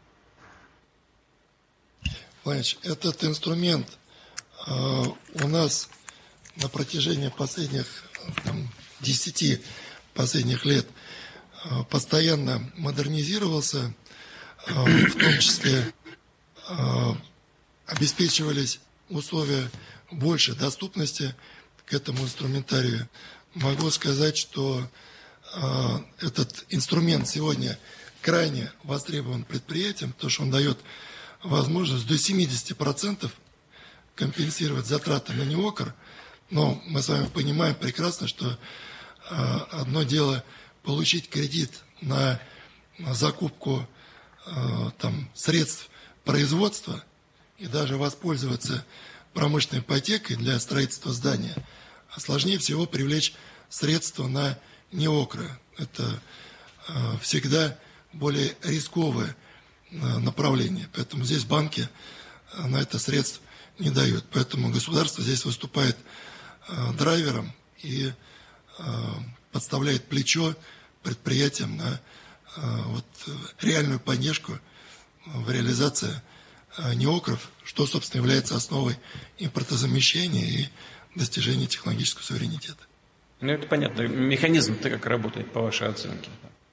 Владимирович, этот инструмент э, у нас на протяжении последних там, десяти последних лет э, постоянно модернизировался, э, в том числе э, обеспечивались условия большей доступности к этому инструментарию. Могу сказать, что э, этот инструмент сегодня крайне востребован предприятием, потому что он дает возможность до семидесяти процентов компенсировать затраты на неокр. Но мы с вами понимаем прекрасно, что э, одно дело получить кредит на, на закупку э, там, средств производства и даже воспользоваться промышленной ипотекой для строительства здания, а сложнее всего привлечь средства на неокры. Это э, всегда более рисковое э, направление. Поэтому здесь банки э, на это средств не дают. Поэтому государство здесь выступает э, драйвером и э, подставляет плечо предприятиям на э, вот, реальную поддержку в реализации э, неокров, что, собственно, является основой импортозамещения и достижения технологического суверенитета. Ну, это понятно. Механизм-то как работает, по вашей оценке?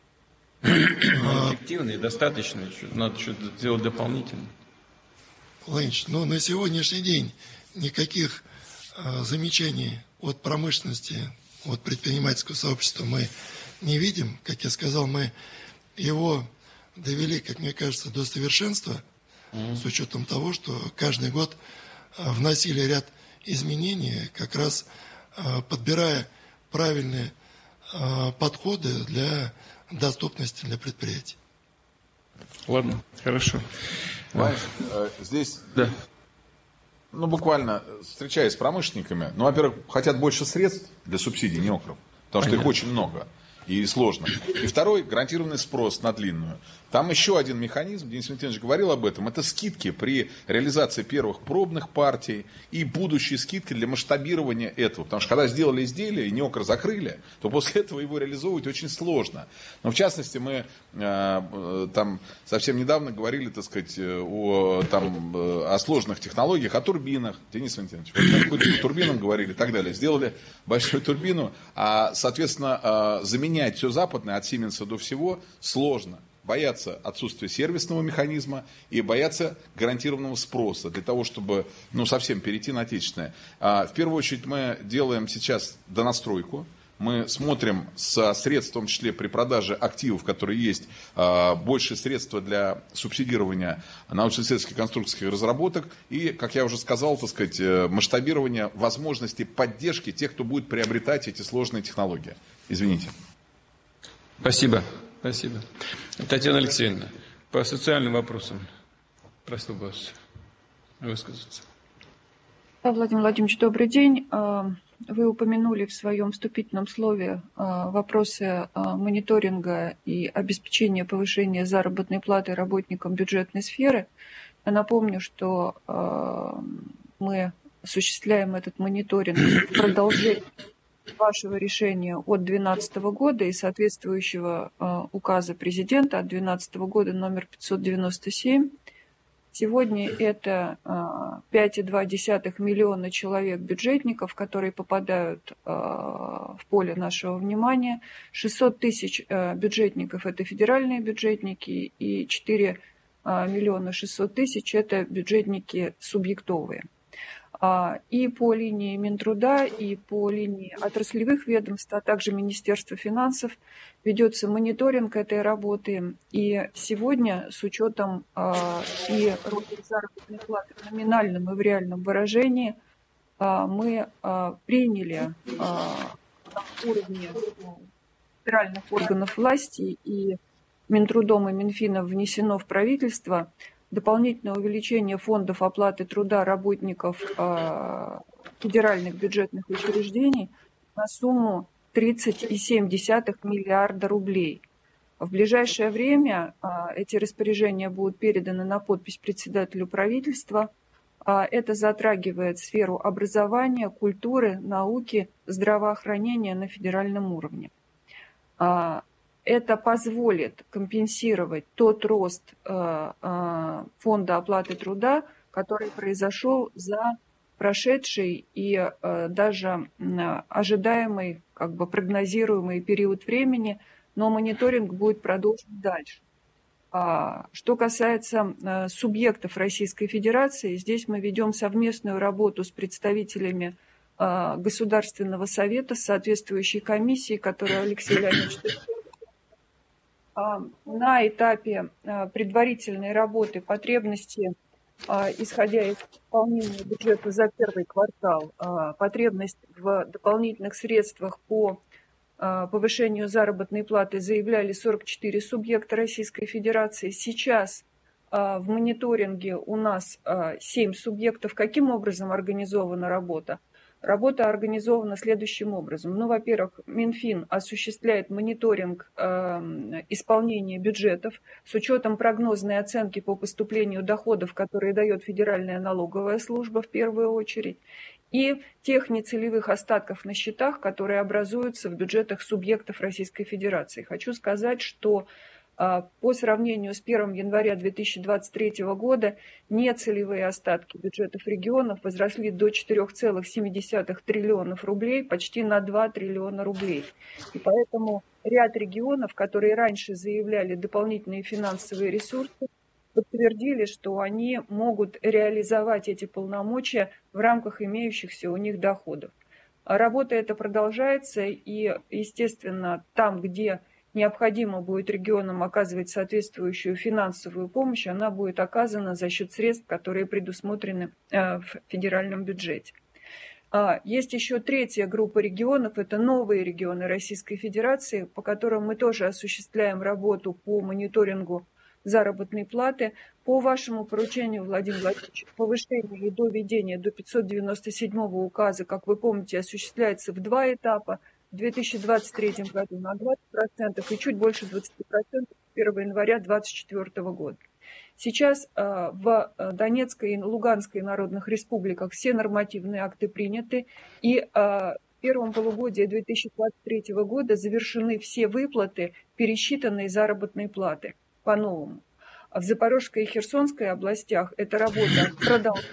Эффективный, достаточный? Надо что-то делать дополнительно? Владимирович, ну, на сегодняшний день никаких э, замечаний от промышленности, от предпринимательского сообщества мы не видим. Как я сказал, мы его довели, как мне кажется, до совершенства, mm-hmm. с учетом того, что каждый год э, вносили ряд изменений, как раз э, подбирая правильные э, подходы для доступности для предприятий. Ладно, хорошо. Знаешь, э, здесь, да. ну, буквально, встречаясь с промышленниками, ну, во-первых, хотят больше средств для субсидий неокров, потому что Понятно. Их очень много и сложно. И второй, гарантированный спрос на длинную. Там еще один механизм, Денис Валентинович говорил об этом, это скидки при реализации первых пробных партий и будущие скидки для масштабирования этого. Потому что когда сделали изделие и неокр закрыли, то после этого его реализовывать очень сложно. Но в частности мы э, там совсем недавно говорили, так сказать, о, там, о сложных технологиях, о турбинах. Денис Валентинович, вот о турбинах говорили и так далее. Сделали большую турбину, а, соответственно, заменять все западное от Сименса до всего сложно. Боятся отсутствия сервисного механизма и боятся гарантированного спроса для того, чтобы ну, совсем перейти на отечественное. А, в первую очередь мы делаем сейчас донастройку. Мы смотрим со средств, в том числе при продаже активов, которые есть, а, больше средства для субсидирования научно-исследовательских конструкторских разработок и, как я уже сказал, так сказать, масштабирования возможностей поддержки тех, кто будет приобретать эти сложные технологии. Извините. Спасибо. Спасибо. Татьяна Алексеевна, по социальным вопросам прошу вас высказаться. Владимир Владимирович, добрый день. Вы упомянули в своем вступительном слове вопросы мониторинга и обеспечения повышения заработной платы работникам бюджетной сферы. Я напомню, что мы осуществляем этот мониторинг в продолжении вашего решения от две тысячи двенадцатого года и соответствующего э, указа президента от две тысячи двенадцатого года номер пятьсот девяносто семь. Сегодня это пять целых две десятых миллиона человек бюджетников, которые попадают в поле нашего внимания. шестьсот тысяч бюджетников – это федеральные бюджетники, и четыре миллиона шестьсот тысяч – это бюджетники субъектовые. И по линии Минтруда, и по линии отраслевых ведомств, а также Министерства финансов ведется мониторинг этой работы. И сегодня с учетом и роста заработной платы в номинальном и в реальном выражении мы приняли на уровне федеральных органов власти, и Минтрудом и Минфином внесено в правительство дополнительное увеличение фондов оплаты труда работников э, федеральных бюджетных учреждений на сумму тридцать целых семь десятых миллиарда рублей. В ближайшее время э, эти распоряжения будут переданы на подпись председателю правительства. Э, это затрагивает сферу образования, культуры, науки, здравоохранения на федеральном уровне. Э, Это позволит компенсировать тот рост фонда оплаты труда, который произошел за прошедший и даже ожидаемый, как бы прогнозируемый период времени, но мониторинг будет продолжен дальше. Что касается субъектов Российской Федерации, здесь мы ведем совместную работу с представителями Государственного совета, с соответствующей комиссией, которую Алексей Леонидович на этапе предварительной работы потребности, исходя из исполнения бюджета за первый квартал, потребность в дополнительных средствах по повышению заработной платы заявляли сорок четыре субъекта Российской Федерации. Сейчас в мониторинге у нас семь субъектов. Каким образом организована работа? Работа организована следующим образом. Ну, во-первых, Минфин осуществляет мониторинг э, исполнения бюджетов с учетом прогнозной оценки по поступлению доходов, которые дает Федеральная налоговая служба в первую очередь, и тех нецелевых остатков на счетах, которые образуются в бюджетах субъектов Российской Федерации. Хочу сказать, что по сравнению с первым января две тысячи двадцать третьего года нецелевые остатки бюджетов регионов возросли до четырёх целых семи десятых триллионов рублей, почти на два триллиона рублей. И поэтому ряд регионов, которые раньше заявляли дополнительные финансовые ресурсы, подтвердили, что они могут реализовать эти полномочия в рамках имеющихся у них доходов. Работа эта продолжается, и, естественно, там, где необходимо будет регионам оказывать соответствующую финансовую помощь, она будет оказана за счет средств, которые предусмотрены в федеральном бюджете. Есть еще третья группа регионов, это новые регионы Российской Федерации, по которым мы тоже осуществляем работу по мониторингу заработной платы. По вашему поручению, Владимир Владимирович, повышение и доведение до пятьсот девяносто седьмого указа, как вы помните, осуществляется в два этапа. В две тысячи двадцать третьем году на двадцать процентов и чуть больше двадцати процентов с первого января две тысячи двадцать четвёртого года. Сейчас в Донецкой и Луганской народных республиках все нормативные акты приняты, и в первом полугодии две тысячи двадцать третьего года завершены все выплаты пересчитанной заработной платы по-новому. В Запорожской и Херсонской областях эта работа продолжается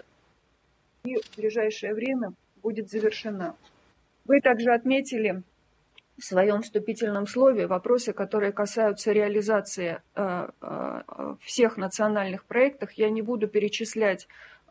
и в ближайшее время будет завершена. Вы также отметили в своем вступительном слове вопросы, которые касаются реализации э, э, всех национальных проектов. Я не буду перечислять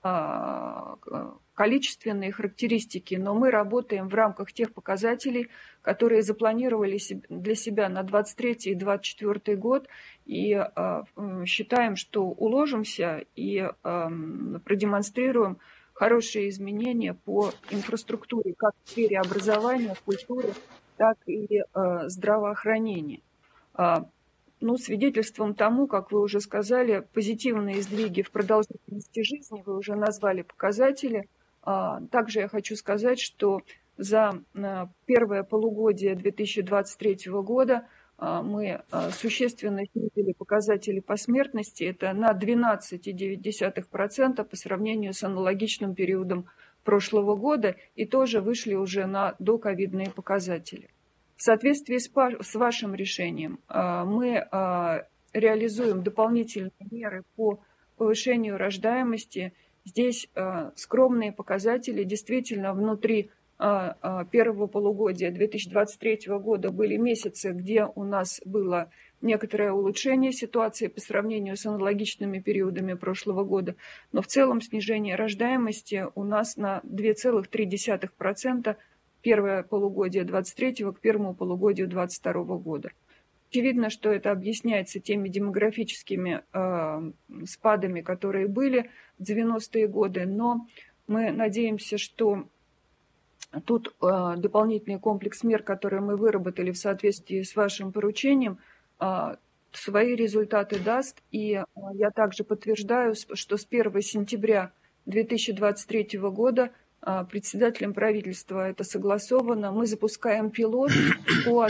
э, количественные характеристики, но мы работаем в рамках тех показателей, которые запланировали для себя на двадцать третий и двадцать четвёртый год, и э, считаем, что уложимся и э, продемонстрируем хорошие изменения по инфраструктуре, как в сфере образования, культуры, так и э, здравоохранения. А, ну, свидетельством тому, как вы уже сказали, позитивные сдвиги в продолжительности жизни, вы уже назвали показатели. А, также я хочу сказать, что за а, первое полугодие две тысячи двадцать третьего года мы существенно снизили показатели по смертности, это на двенадцать целых девять десятых процента по сравнению с аналогичным периодом прошлого года, и тоже вышли уже на доковидные показатели. В соответствии с вашим решением мы реализуем дополнительные меры по повышению рождаемости. Здесь скромные показатели. Действительно, внутри первого полугодия две тысячи двадцать третьего года были месяцы, где у нас было некоторое улучшение ситуации по сравнению с аналогичными периодами прошлого года. Но в целом снижение рождаемости у нас на две целых три десятых процента первое полугодие двадцать третьего к первому полугодию двадцать второго года. Очевидно, что это объясняется теми демографическими э, спадами, которые были в девяностые годы, но мы надеемся, что тут э, дополнительный комплекс мер, которые мы выработали в соответствии с вашим поручением, э, свои результаты даст. И э, я также подтверждаю, что с первого сентября две тысячи двадцать третьего года э, председателем правительства это согласовано. Мы запускаем пилот по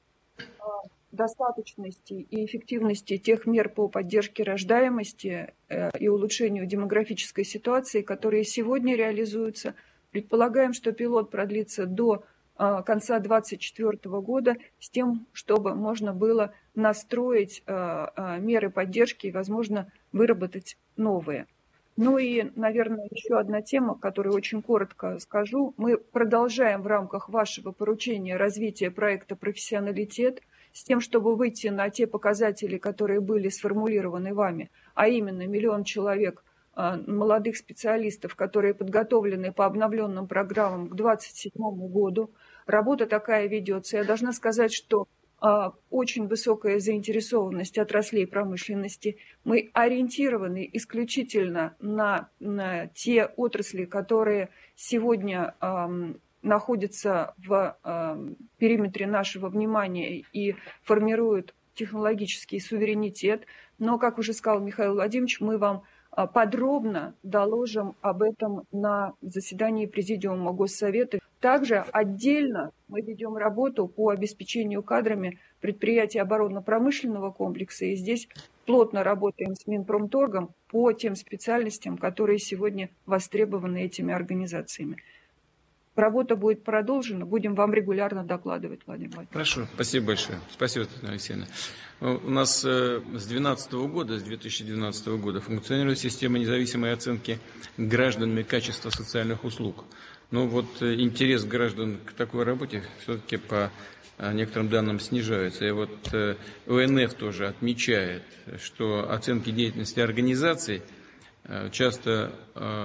достаточности и эффективности тех мер по поддержке рождаемости и улучшению демографической ситуации, которые сегодня реализуются. Предполагаем, что пилот продлится до конца две тысячи двадцать четвёртого года с тем, чтобы можно было настроить меры поддержки и, возможно, выработать новые. Ну и, наверное, еще одна тема, которую очень коротко скажу. Мы продолжаем в рамках вашего поручения развитие проекта «Профессионалитет», с тем, чтобы выйти на те показатели, которые были сформулированы вами, а именно миллион человек молодых специалистов, которые подготовлены по обновленным программам к две тысячи двадцать седьмому году. Работа такая ведется. Я должна сказать, что очень высокая заинтересованность отраслей промышленности. Мы ориентированы исключительно на, на те отрасли, которые сегодня находятся в э, периметре нашего внимания и формируют технологический суверенитет. Но, как уже сказал Михаил Владимирович, мы вам э, подробно доложим об этом на заседании Президиума Госсовета. Также отдельно мы ведем работу по обеспечению кадрами предприятий оборонно-промышленного комплекса. И здесь плотно работаем с Минпромторгом по тем специальностям, которые сегодня востребованы этими организациями. Работа будет продолжена, будем вам регулярно докладывать, Владимир Владимирович. Хорошо, спасибо большое. Спасибо, Татьяна Алексеевна. У нас с две тысячи двенадцатого года, с две тысячи двенадцатого года функционирует система независимой оценки гражданами качества социальных услуг. Но вот интерес граждан к такой работе все-таки по некоторым данным снижается. И вот ОНФ тоже отмечает, что оценки деятельности организаций часто,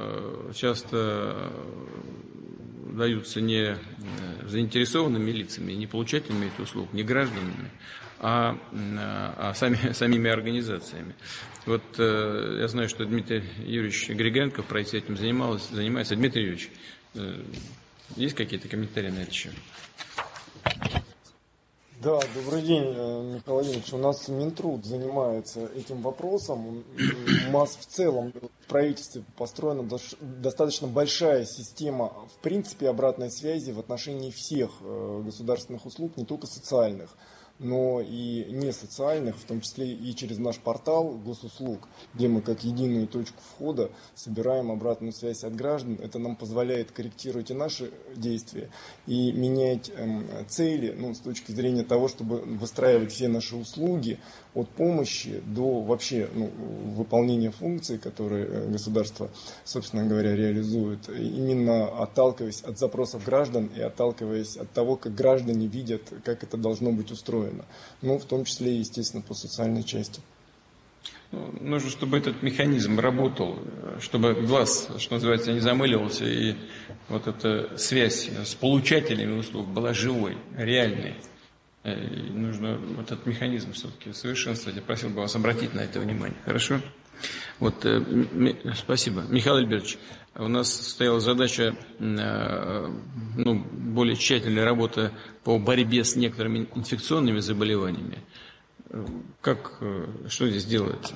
часто даются не заинтересованными лицами, не получателями этих услуг, не гражданами, а, а сами, самими организациями. Вот э, я знаю, что Дмитрий Юрьевич Григоренко в правительстве этим занимался, занимается. Дмитрий Юрьевич, э, есть какие-то комментарии на это еще? Да, добрый день, Михаил Владимирович. У нас Минтруд занимается этим вопросом. У нас в целом в правительстве построена достаточно большая система, в принципе, обратной связи в отношении всех государственных услуг, не только социальных, но и не социальных, в том числе и через наш портал госуслуг, где мы как единую точку входа собираем обратную связь от граждан. Это нам позволяет корректировать и наши действия, и менять эм, цели, ну, с точки зрения того, чтобы выстраивать все наши услуги от помощи до вообще ну, выполнения функций, которые государство, собственно говоря, реализует, именно отталкиваясь от запросов граждан и отталкиваясь от того, как граждане видят, как это должно быть устроено. Ну, в том числе, естественно, по социальной части. Нужно, чтобы этот механизм работал, чтобы глаз, что называется, не замыливался, и вот эта связь с получателями услуг была живой, реальной. И нужно вот этот механизм все-таки совершенствовать. Я просил бы вас обратить на это внимание. Хорошо? Вот, э, спасибо. Михаил Альбертович, у нас стояла задача э, ну, более тщательной работы по борьбе с некоторыми инфекционными заболеваниями. Как, э, что здесь делается?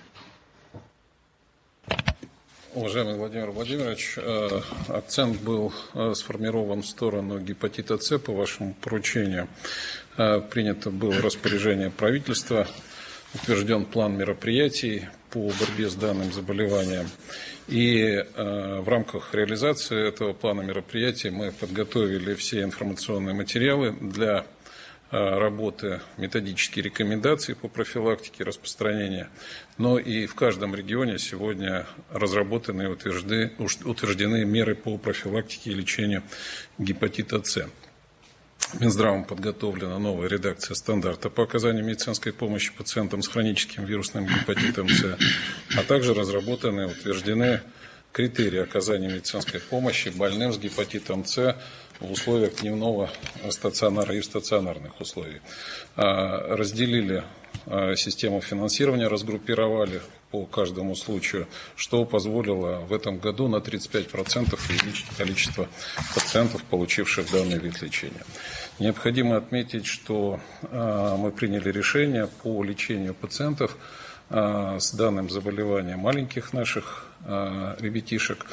Уважаемый Владимир Владимирович, э, акцент был э, сформирован в сторону гепатита С по вашему поручению. Э, принято было распоряжение правительства, утвержден план мероприятий по борьбе с данным заболеванием. И э, в рамках реализации этого плана мероприятий мы подготовили все информационные материалы для работы методические рекомендации по профилактике распространения, но и в каждом регионе сегодня разработаны и утверждены, утверждены меры по профилактике и лечению гепатита С. Минздравом подготовлена новая редакция стандарта по оказанию медицинской помощи пациентам с хроническим вирусным гепатитом С, а также разработаны и утверждены критерии оказания медицинской помощи больным с гепатитом С в условиях дневного стационара и в стационарных условиях. Разделили систему финансирования, разгруппировали по каждому случаю, что позволило в этом году на тридцать пять процентов увеличить количество пациентов, получивших данный вид лечения. Необходимо отметить, что мы приняли решение по лечению пациентов с данным заболеванием маленьких наших ребятишек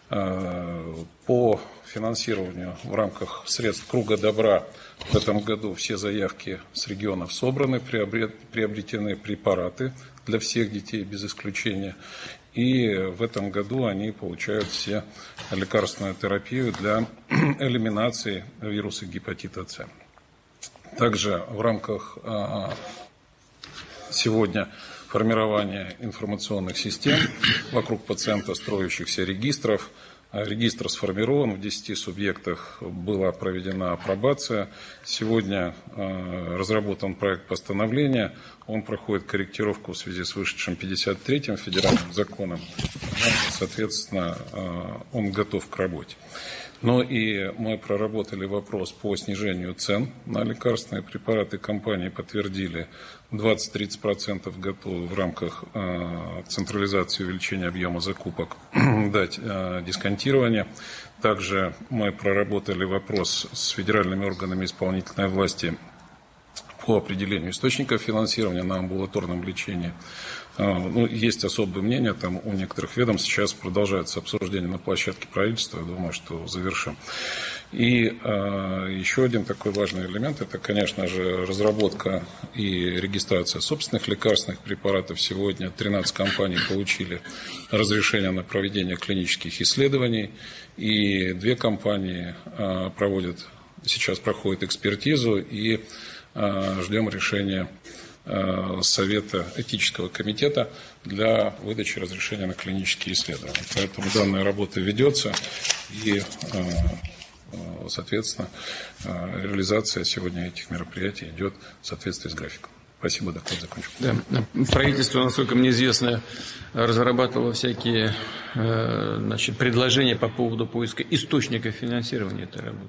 по финансированию в рамках средств Круга Добра. В этом году все заявки с регионов собраны, приобретены препараты для всех детей без исключения. И в этом году они получают все лекарственную терапию для элиминации вируса гепатита С. Также в рамках сегодня формирования информационных систем вокруг пациента, строящихся регистров. Регистр сформирован, в десяти субъектах была проведена апробация. Сегодня э, разработан проект постановления. Он проходит корректировку в связи с вышедшим пятьдесят третьим федеральным законом. Соответственно, э, он готов к работе. Но и мы проработали вопрос по снижению цен на лекарственные препараты. Компании подтвердили двадцать-тридцать процентов готовы в рамках э, централизации увеличения объема закупок дать э, дисконтирование. Также мы проработали вопрос с федеральными органами исполнительной власти по определению источников финансирования на амбулаторном лечении. Ну, есть особое мнение, там у некоторых ведомств сейчас продолжается обсуждение на площадке правительства, я думаю, что завершим. И э, еще один такой важный элемент, это, конечно же, разработка и регистрация собственных лекарственных препаратов. Сегодня тринадцать компаний получили разрешение на проведение клинических исследований, и две компании э, проводят, сейчас проходят экспертизу, и э, ждем решения Совета этического комитета для выдачи разрешения на клинические исследования. Поэтому данная работа ведется, и, соответственно, реализация сегодня этих мероприятий идет в соответствии с графиком. Спасибо, доклад закончен. Да. Правительство, насколько мне известно, разрабатывало всякие значит, предложения по поводу поиска источников финансирования этой работы.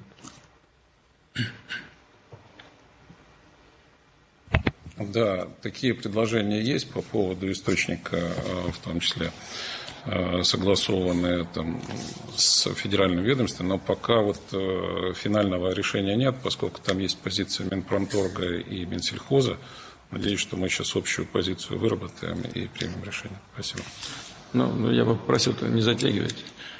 Да, такие предложения есть по поводу источника, в том числе согласованные там, с федеральным ведомством, но пока вот финального решения нет, поскольку там есть позиция Минпромторга и Минсельхоза. Надеюсь, что мы сейчас общую позицию выработаем и примем решение. Спасибо. Ну, ну я бы попросил не затягивать.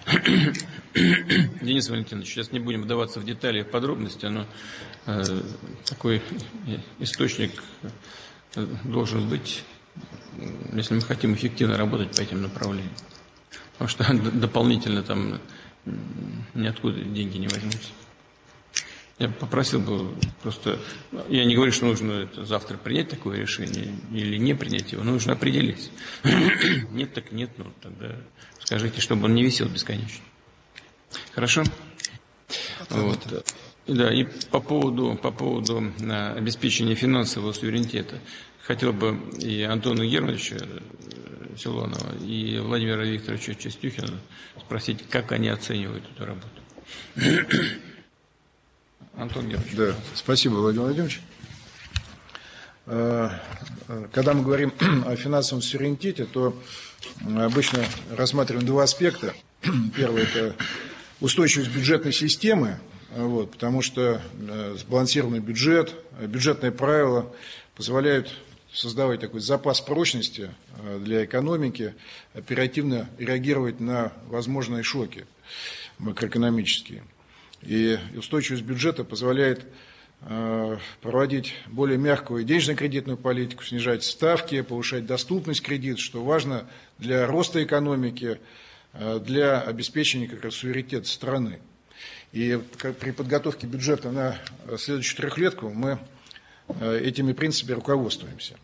Денис Валентинович, сейчас не будем вдаваться в детали и в подробности, но э, такой источник должен быть, если мы хотим эффективно работать по этим направлениям. Потому что дополнительно там ниоткуда деньги не возьмутся. Я попросил бы просто, я не говорю, что нужно это завтра принять такое решение или не принять его, но нужно определиться. Нет, так нет, ну тогда скажите, чтобы он не висел бесконечно. Хорошо? Вот. Да, и по поводу, по поводу обеспечения финансового суверенитета хотел бы и Антона Германовича Силуанова, и Владимира Викторовича Чистюхина спросить, как они оценивают эту работу. Антон Германович. Да, спасибо, Владимир Владимирович. Когда мы говорим о финансовом суверенитете, то обычно рассматриваем два аспекта. Первый – это устойчивость бюджетной системы, вот, потому что сбалансированный бюджет, бюджетные правила позволяют создавать такой запас прочности для экономики, оперативно реагировать на возможные шоки макроэкономические. И устойчивость бюджета позволяет проводить более мягкую денежно-кредитную политику, снижать ставки, повышать доступность кредитов, что важно для роста экономики, для обеспечения как раз суверенитета страны. И при подготовке бюджета на следующую трехлетку мы этими принципами руководствуемся.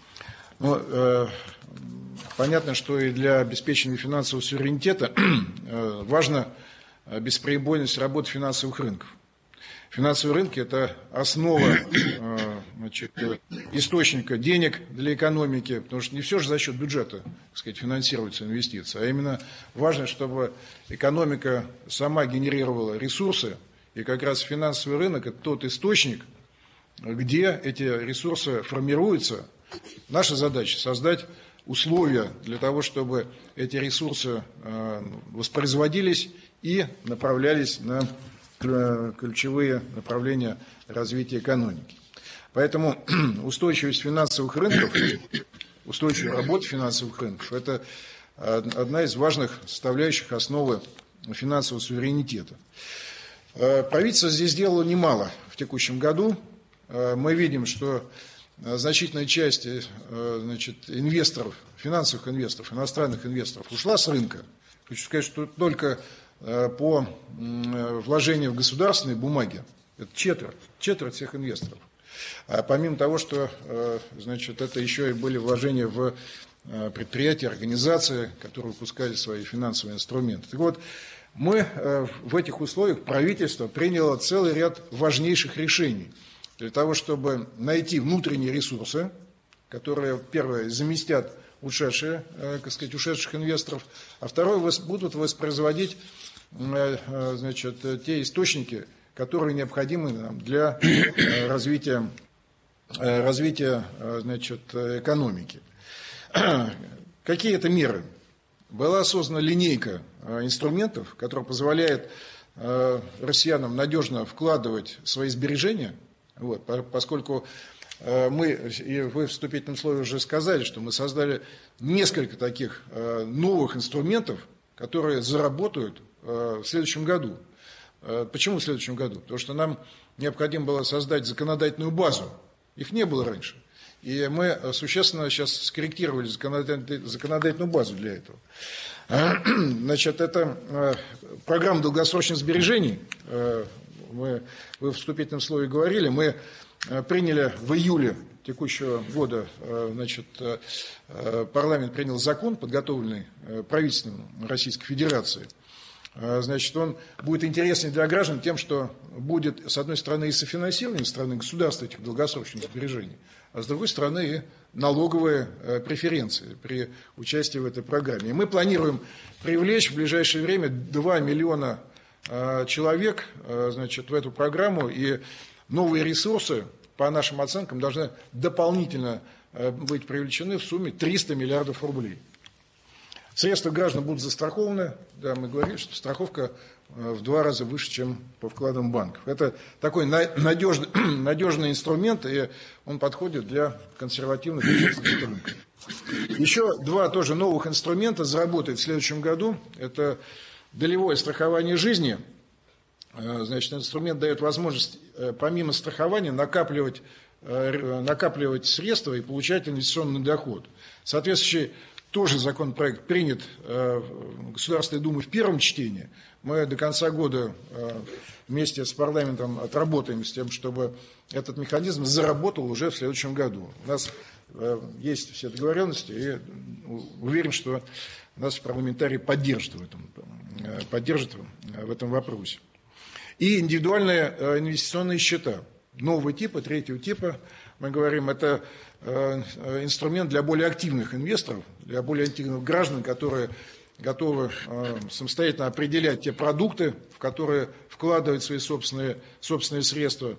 Но, понятно, что и для обеспечения финансового суверенитета важна бесперебойность работы финансовых рынков. Финансовые рынки – это основа, значит, источника денег для экономики, потому что не все же за счет бюджета, так сказать, финансируются инвестиции, а именно важно, чтобы экономика сама генерировала ресурсы, и как раз финансовый рынок – это тот источник, где эти ресурсы формируются. Наша задача – создать условия для того, чтобы эти ресурсы воспроизводились и направлялись на ключевые направления развития экономики. Поэтому устойчивость финансовых рынков, устойчивая работа финансовых рынков – это одна из важных составляющих основы финансового суверенитета. Правительство здесь сделало немало в текущем году. Мы видим, что значительная часть, значит, инвесторов, финансовых инвесторов, иностранных инвесторов ушла с рынка. Хочу сказать, что только по вложению в государственные бумаги, это четверть, четверть всех инвесторов. А помимо того, что, значит, это еще и были вложения в предприятия, организации, которые выпускали свои финансовые инструменты. Так вот, мы в этих условиях, правительство приняло целый ряд важнейших решений для того, чтобы найти внутренние ресурсы, которые, первое, заместят ушедшие, так сказать, ушедших инвесторов, а второе, будут воспроизводить, значит, те источники, которые необходимы нам для развития, развития, значит, экономики. Какие это меры? Была создана линейка инструментов, которая позволяет россиянам надежно вкладывать свои сбережения, вот, поскольку мы, и вы в вступительном слове уже сказали, что мы создали несколько таких новых инструментов, которые заработают в следующем году. Почему в следующем году? Потому что нам необходимо было создать законодательную базу. Их не было раньше. И мы существенно сейчас скорректировали законодательную базу для этого. Значит, это программа долгосрочных сбережений. Мы, вы в вступительном слове говорили, мы приняли в июле текущего года, значит, парламент принял закон, подготовленный правительством Российской Федерации. Значит, он будет интереснее для граждан тем, что будет, с одной стороны, и софинансирование со стороны государства этих долгосрочных сбережений, а с другой стороны, и налоговые преференции при участии в этой программе. И мы планируем привлечь в ближайшее время два миллиона человек, значит, в эту программу, и новые ресурсы, по нашим оценкам, должны дополнительно быть привлечены в сумме триста миллиардов рублей. Средства граждан будут застрахованы. Да, мы говорили, что страховка в два раза выше, чем по вкладам банков. Это такой надежный, надежный инструмент, и он подходит для консервативных инвестиций рынка. Еще два тоже новых инструмента заработают в следующем году. Это долевое страхование жизни. Значит, инструмент дает возможность, помимо страхования, накапливать, накапливать средства и получать инвестиционный доход. Соответствующий тоже законопроект принят Государственной Думой в первом чтении. Мы до конца года вместе с парламентом отработаем с тем, чтобы этот механизм заработал уже в следующем году. У нас есть все договоренности, и уверен, что нас парламентарии поддержат в этом, поддержат в этом вопросе. И индивидуальные инвестиционные счета нового типа, третьего типа, мы говорим, это инструмент для более активных инвесторов, для более активных граждан, которые готовы самостоятельно определять те продукты, в которые вкладывать свои собственные, собственные средства.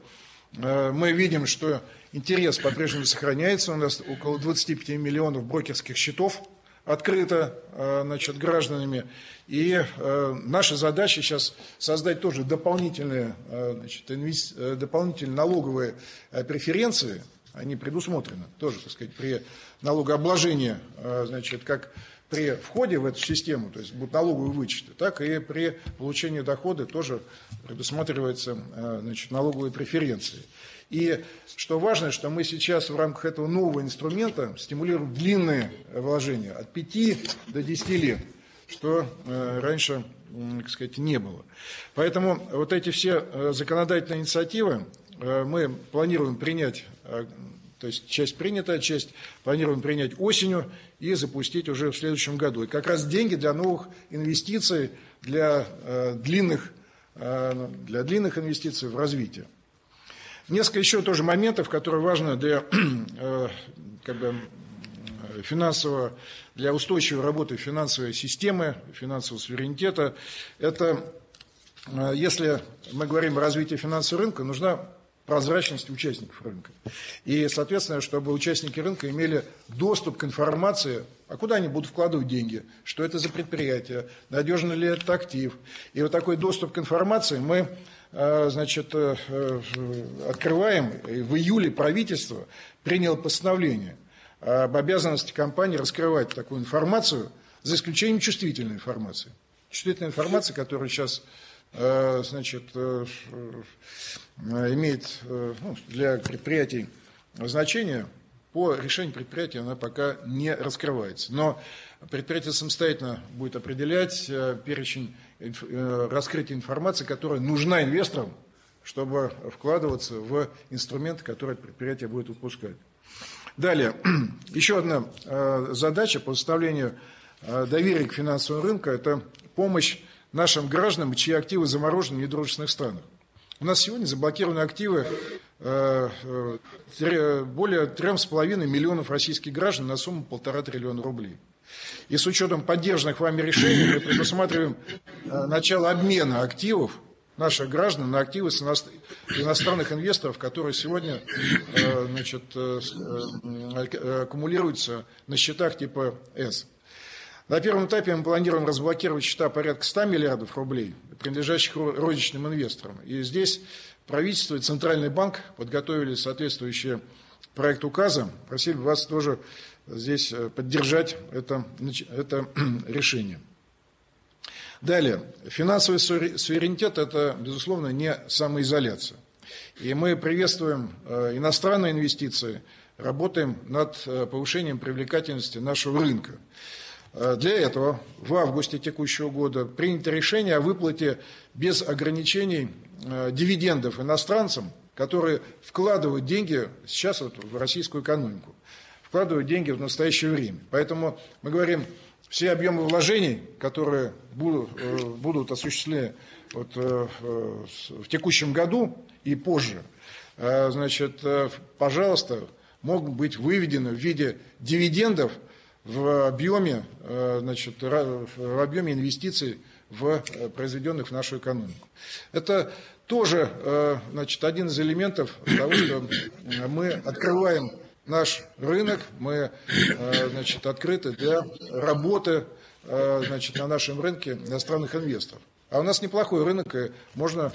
Мы видим, что интерес по-прежнему сохраняется. У нас около двадцати пяти миллионов брокерских счетов открыто, значит, гражданами. И наша задача сейчас создать тоже дополнительные, значит, инвест... дополнительные налоговые преференции. Они предусмотрены тоже, так сказать, при налогообложении, значит, как при входе в эту систему, то есть будут налоговые вычеты, так и при получении дохода тоже предусматриваются, значит, налоговые преференции. И что важно, что мы сейчас в рамках этого нового инструмента стимулируем длинные вложения от пяти до десяти лет, что раньше, так сказать, не было. Поэтому вот эти все законодательные инициативы мы планируем принять, то есть часть принята, часть планируем принять осенью и запустить уже в следующем году. И как раз деньги для новых инвестиций, для длинных, для длинных инвестиций в развитие. Несколько еще тоже моментов, которые важны для как бы, финансового, для устойчивой работы финансовой системы, финансового суверенитета. Это, если мы говорим о развитии финансового рынка, нужна прозрачность участников рынка. И, соответственно, чтобы участники рынка имели доступ к информации, а куда они будут вкладывать деньги, что это за предприятие, надежен ли это актив. И вот такой доступ к информации мы, значит, открываем. В июле правительство приняло постановление об обязанности компании раскрывать такую информацию, за исключением чувствительной информации. Чувствительная информация, которая сейчас, значит, имеет, ну, для предприятий значение, по решению предприятия она пока не раскрывается. Но предприятие самостоятельно будет определять перечень раскрытия информации, которая нужна инвесторам, чтобы вкладываться в инструменты, которые предприятие будет выпускать. Далее, еще одна задача по восстановлению доверия к финансовому рынку – это помощь нашим гражданам, чьи активы заморожены в недружественных странах. У нас сегодня заблокированы активы более трёх с половиной миллионов российских граждан на сумму полтора триллиона рублей. И с учетом поддержанных вами решений мы предусматриваем начало обмена активов наших граждан на активы иностранных инвесторов, которые сегодня, значит, аккумулируются на счетах типа С. На первом этапе мы планируем разблокировать счета порядка ста миллиардов рублей, принадлежащих розничным инвесторам. И здесь правительство и Центральный банк подготовили соответствующий проект указа. Просили бы вас тоже здесь поддержать это, это решение. Далее. Финансовый суверенитет – это, безусловно, не самоизоляция. И мы приветствуем иностранные инвестиции, работаем над повышением привлекательности нашего рынка. Для этого в августе текущего года принято решение о выплате без ограничений дивидендов иностранцам, которые вкладывают деньги сейчас вот в российскую экономику, вкладывают деньги в настоящее время. Поэтому мы говорим, все объемы вложений, которые будут, будут осуществлены вот в текущем году и позже, значит, пожалуйста, могут быть выведены в виде дивидендов в объеме, значит, в объеме инвестиций, в произведенных в нашу экономику. Это тоже, значит, один из элементов того, что мы открываем наш рынок, мы, значит, открыты для работы, значит, на нашем рынке иностранных инвесторов. А у нас неплохой рынок, и можно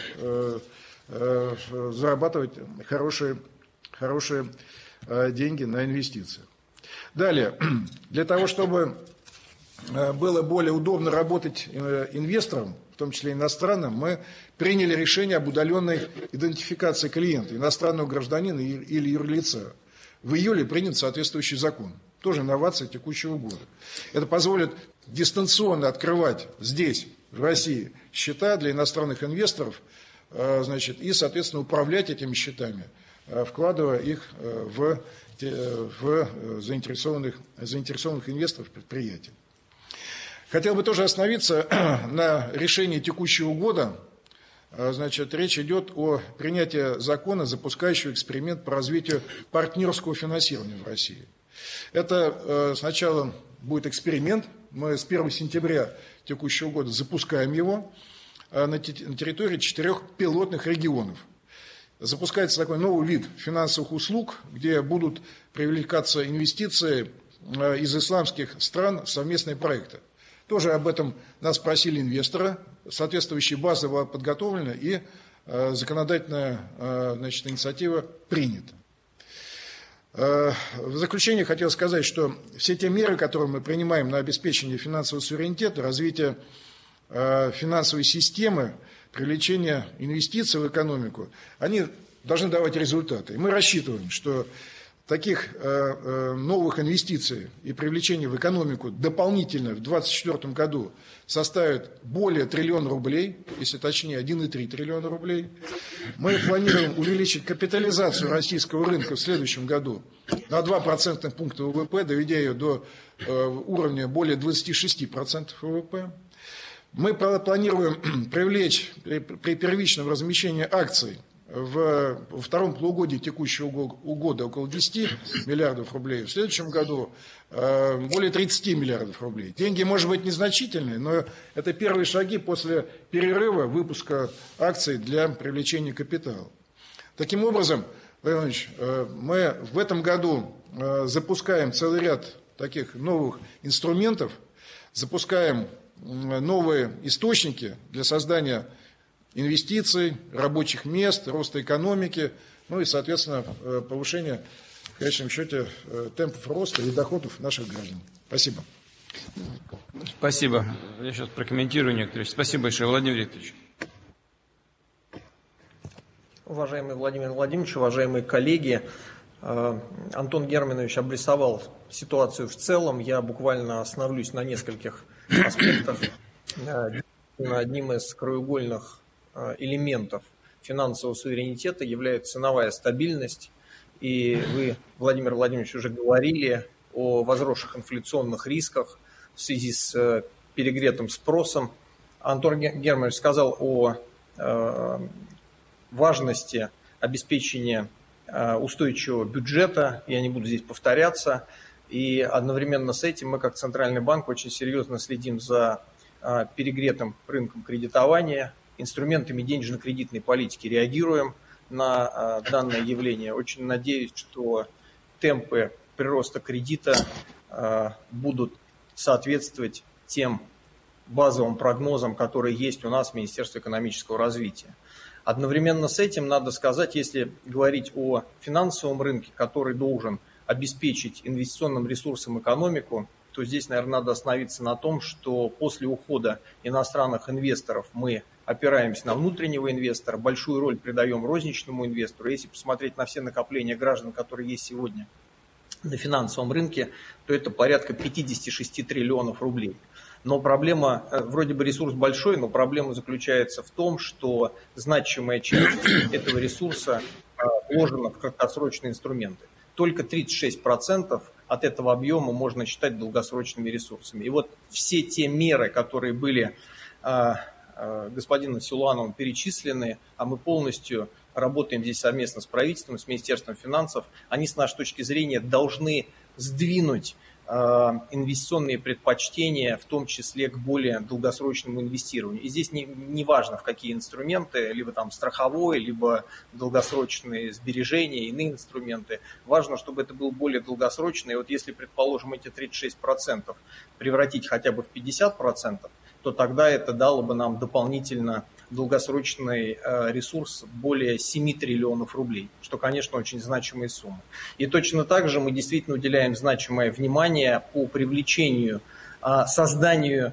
зарабатывать хорошие, хорошие деньги на инвестициях. Далее, для того, чтобы было более удобно работать инвесторам, в том числе иностранным, мы приняли решение об удаленной идентификации клиента, иностранного гражданина или юрлица. В июле принят соответствующий закон, тоже инновация текущего года. Это позволит дистанционно открывать здесь, в России, счета для иностранных инвесторов, значит, и, соответственно, управлять этими счетами, вкладывая их в в заинтересованных, заинтересованных инвесторов предприятий. Хотел бы тоже остановиться на решении текущего года. Значит, речь идет о принятии закона, запускающего эксперимент по развитию партнерского финансирования в России. Это сначала будет эксперимент. Мы с первого сентября текущего года запускаем его на территории четырех пилотных регионов. Запускается такой новый вид финансовых услуг, где будут привлекаться инвестиции из исламских стран в совместные проекты. Тоже об этом нас просили инвесторы. Соответствующая база была подготовлена и законодательная, значит, инициатива принята. В заключение хотел сказать, что все те меры, которые мы принимаем на обеспечение финансового суверенитета, развитие финансовой системы, привлечение инвестиций в экономику, они должны давать результаты. И мы рассчитываем, что таких новых инвестиций и привлечения в экономику дополнительно в две тысячи двадцать четвёртом году составит более триллиона рублей, если точнее один и три триллиона рублей. Мы планируем увеличить капитализацию российского рынка в следующем году на два процентных пункта ВВП, доведя ее до уровня более двадцати шести процентов ВВП. Мы планируем привлечь при первичном размещении акций в, во втором полугодии текущего года около десяти миллиардов рублей, в следующем году э, более тридцати миллиардов рублей. Деньги, может быть, незначительные, но это первые шаги после перерыва выпуска акций для привлечения капитала. Таким образом, Владимир Владимирович, э, мы в этом году э, запускаем целый ряд таких новых инструментов, запускаем э, новые источники для создания инвестиций, рабочих мест, роста экономики, ну и, соответственно, повышение, в конечном счете, темпов роста и доходов наших граждан. Спасибо. Спасибо. Я сейчас прокомментирую некоторые. Спасибо большое, Владимир Викторович. Уважаемый Владимир Владимирович, уважаемые коллеги, Антон Германович обрисовал ситуацию в целом. Я буквально остановлюсь на нескольких аспектах. Одним из краеугольных элементов финансового суверенитета является ценовая стабильность. И вы, Владимир Владимирович, уже говорили о возросших инфляционных рисках в связи с перегретым спросом. Антон Германович сказал о важности обеспечения устойчивого бюджета. Я не буду здесь повторяться. И одновременно с этим мы, как Центральный банк, очень серьезно следим за перегретым рынком кредитования, инструментами денежно-кредитной политики реагируем на данное явление. Очень надеюсь, что темпы прироста кредита будут соответствовать тем базовым прогнозам, которые есть у нас в Министерстве экономического развития. Одновременно с этим надо сказать, если говорить о финансовом рынке, который должен обеспечить инвестиционным ресурсом экономику, то здесь, наверное, надо остановиться на том, что после ухода иностранных инвесторов мы опираемся на внутреннего инвестора, большую роль придаем розничному инвестору. Если посмотреть на все накопления граждан, которые есть сегодня на финансовом рынке, то это порядка пятьдесят шесть триллионов рублей. Но проблема, вроде бы ресурс большой, но проблема заключается в том, что значимая часть этого ресурса вложена в краткосрочные инструменты. Только тридцать шесть процентов от этого объема можно считать долгосрочными ресурсами. И вот все те меры, которые были э, э, господином Силуановым перечислены, а мы полностью работаем здесь совместно с правительством, с Министерством финансов, они с нашей точки зрения должны сдвинуть инвестиционные предпочтения, в том числе к более долгосрочному инвестированию. И здесь не, не важно, в какие инструменты, либо там страховой, либо долгосрочные сбережения, иные инструменты. Важно, чтобы это был более долгосрочный. И вот если, предположим, эти тридцать шесть процентов превратить хотя бы в пятьдесят процентов, то тогда это дало бы нам дополнительно долгосрочный ресурс более семи триллионов рублей, что, конечно, очень значимые суммы. И точно так же мы действительно уделяем значимое внимание по привлечению, созданию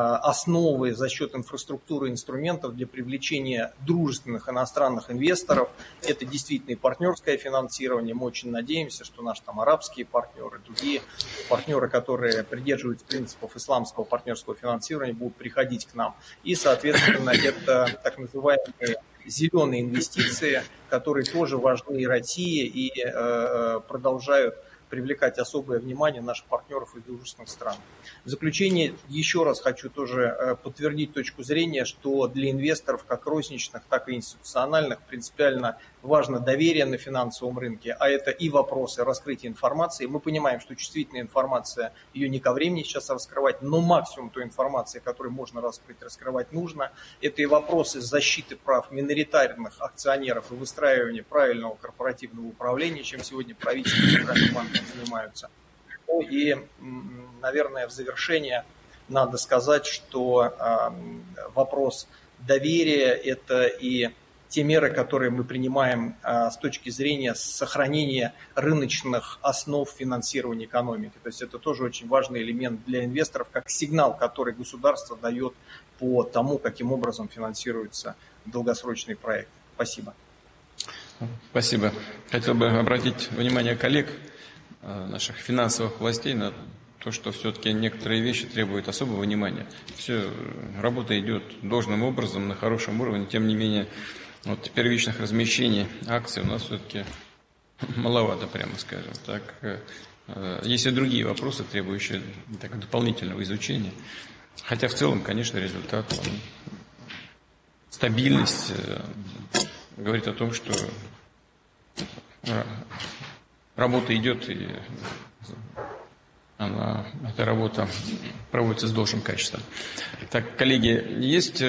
основы за счет инфраструктуры инструментов для привлечения дружественных иностранных инвесторов. Это действительно и партнерское финансирование. Мы очень надеемся, что наши там арабские партнеры, другие партнеры, которые придерживаются принципов исламского партнерского финансирования, будут приходить к нам. И, соответственно, это так называемые зеленые инвестиции, которые тоже важны и России, и э, продолжают привлекать особое внимание наших партнеров из дружественных стран. В заключение еще раз хочу тоже подтвердить точку зрения, что для инвесторов, как розничных, так и институциональных, принципиально важно доверие на финансовом рынке, а это и вопросы раскрытия информации. Мы понимаем, что чувствительная информация, ее не ко времени сейчас раскрывать, но максимум той информации, которую можно раскрыть, раскрывать нужно. Это и вопросы защиты прав миноритарных акционеров и выстраивания правильного корпоративного управления, чем сегодня правительство и Центральный банк занимаются. Ну и, наверное, в завершение надо сказать, что вопрос доверия – это и те меры, которые мы принимаем с точки зрения сохранения рыночных основ финансирования экономики. То есть это тоже очень важный элемент для инвесторов, как сигнал, который государство дает по тому, каким образом финансируются долгосрочные проекты. Спасибо. Спасибо. Хотел бы обратить внимание коллег, наших финансовых властей, на то, что все-таки некоторые вещи требуют особого внимания. Все, работа идет должным образом, на хорошем уровне. Тем не менее, вот первичных размещений акций у нас все-таки маловато, прямо скажем. Так, есть и другие вопросы, требующие так, дополнительного изучения. Хотя в целом, конечно, результат, он, стабильность говорит о том, что работа идет, и она, эта работа проводится с должным качеством. Так, коллеги, есть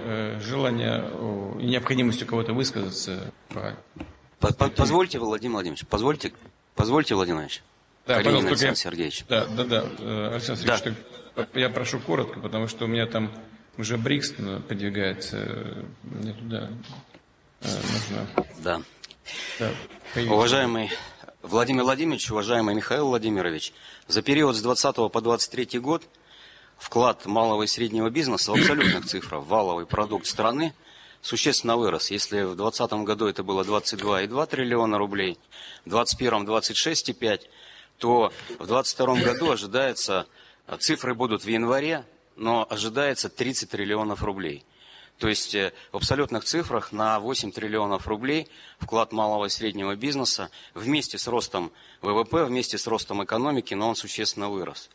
желание и необходимость у кого-то высказаться? По... Позвольте, Владимир Владимирович, позвольте, позвольте, Владимир Владимирович. Да, Калинин Александр я... Сергеевич. Да, да, да, Александр Сергеевич, да. Я прошу коротко, потому что у меня там уже БРИКС подвигается, мне туда нужно... Да. Да, уважаемый Владимир Владимирович, уважаемый Михаил Владимирович, за период с двадцатого по двадцать третий год вклад малого и среднего бизнеса в абсолютных цифрах в валовый продукт страны существенно вырос. Если в двадцатом году это было двадцать два и два триллиона рублей, в двадцать первом двадцать шесть и пять, то в двадцать втором году ожидается, цифры будут в январе, но ожидается тридцать триллионов рублей. То есть в абсолютных цифрах на восемь триллионов рублей вклад малого и среднего бизнеса вместе с ростом ВВП, вместе с ростом экономики, но он существенно вырос.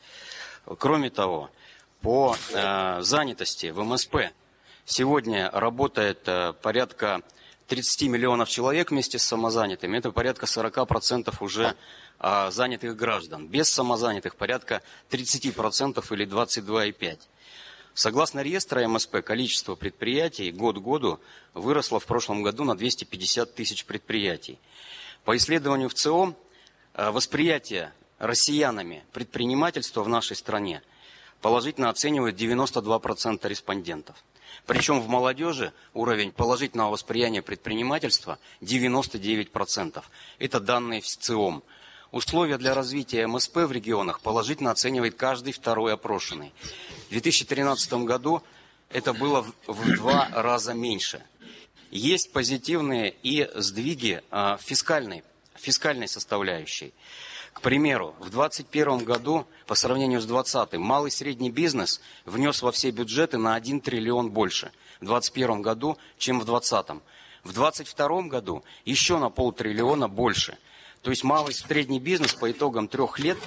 Кроме того, по э, занятости в эм эс пэ сегодня работает э, порядка тридцать миллионов человек вместе с самозанятыми. Это порядка сорок процентов уже э, занятых граждан. Без самозанятых порядка тридцать процентов или двадцать два и пять процента. Согласно реестра эм эс пэ, количество предприятий год к году выросло в прошлом году на двести пятьдесят тысяч предприятий. По исследованию в ЦИОМ, восприятие россиянами предпринимательства в нашей стране положительно оценивают девяносто два процента респондентов. Причем в молодежи уровень положительного восприятия предпринимательства девяносто девять процентов. Это данные в ЦИОМ. Условия для развития эм эс пэ в регионах положительно оценивает каждый второй опрошенный. В две тысячи тринадцатом году это было в два раза меньше. Есть позитивные и сдвиги э, фискальной, фискальной составляющей. К примеру, в двадцать первом году по сравнению с двадцатым малый и средний бизнес внес во все бюджеты на один триллион больше в двадцать первом году, чем в двадцатом. В двадцать втором году еще на полтриллиона больше. То есть малый и средний бизнес по итогам трех лет,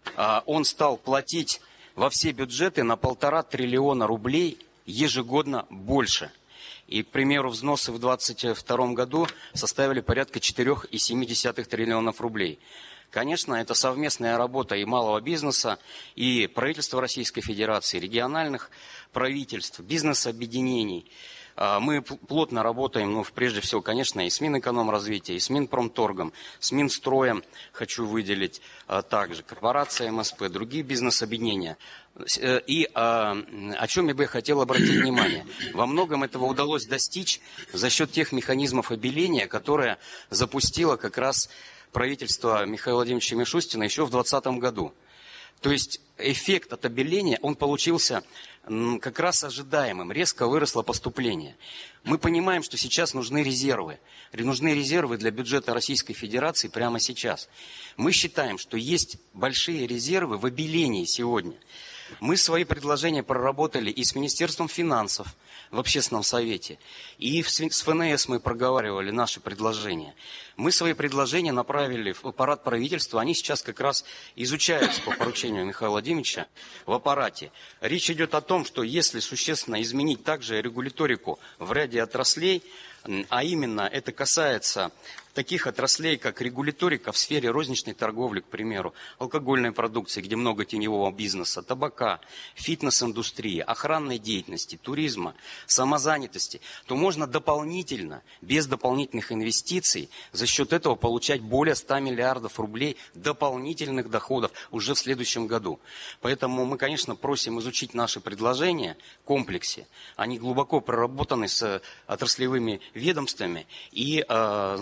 он стал платить во все бюджеты на полтора триллиона рублей ежегодно больше. И, к примеру, взносы в двадцать втором году составили порядка четыре целых семь десятых триллионов рублей. Конечно, это совместная работа и малого бизнеса, и правительства Российской Федерации, региональных правительств, бизнес-объединений. Мы плотно работаем, ну, прежде всего, конечно, и с Минэкономразвития, и с Минпромторгом, с Минстроем, хочу выделить а, также, корпорация эм эс пэ, другие бизнес-объединения. И а, о чем я бы хотел обратить внимание. Во многом этого удалось достичь за счет тех механизмов обеления, которые запустило как раз правительство Михаила Владимировича Мишустина еще в двадцатом году. То есть эффект от обеления, он получился как раз ожидаемым, резко выросло поступление. Мы понимаем, что сейчас нужны резервы. Нужны резервы для бюджета Российской Федерации прямо сейчас. Мы считаем, что есть большие резервы в обелении сегодня. Мы свои предложения проработали и с Министерством финансов в Общественном совете, и с эф эн эс мы проговаривали наши предложения. Мы свои предложения направили в аппарат правительства, они сейчас как раз изучаются по поручению Михаила Владимировича в аппарате. Речь идет о том, что если существенно изменить также регуляторику в ряде отраслей, а именно это касается таких отраслей, как регуляторика в сфере розничной торговли, к примеру, алкогольной продукции, где много теневого бизнеса, табака, фитнес-индустрии, охранной деятельности, туризма, самозанятости, то можно дополнительно, без дополнительных инвестиций, за счет этого получать более ста миллиардов рублей дополнительных доходов уже в следующем году. Поэтому мы, конечно, просим изучить наши предложения в комплексе. Они глубоко проработаны с отраслевыми ведомствами и, значит,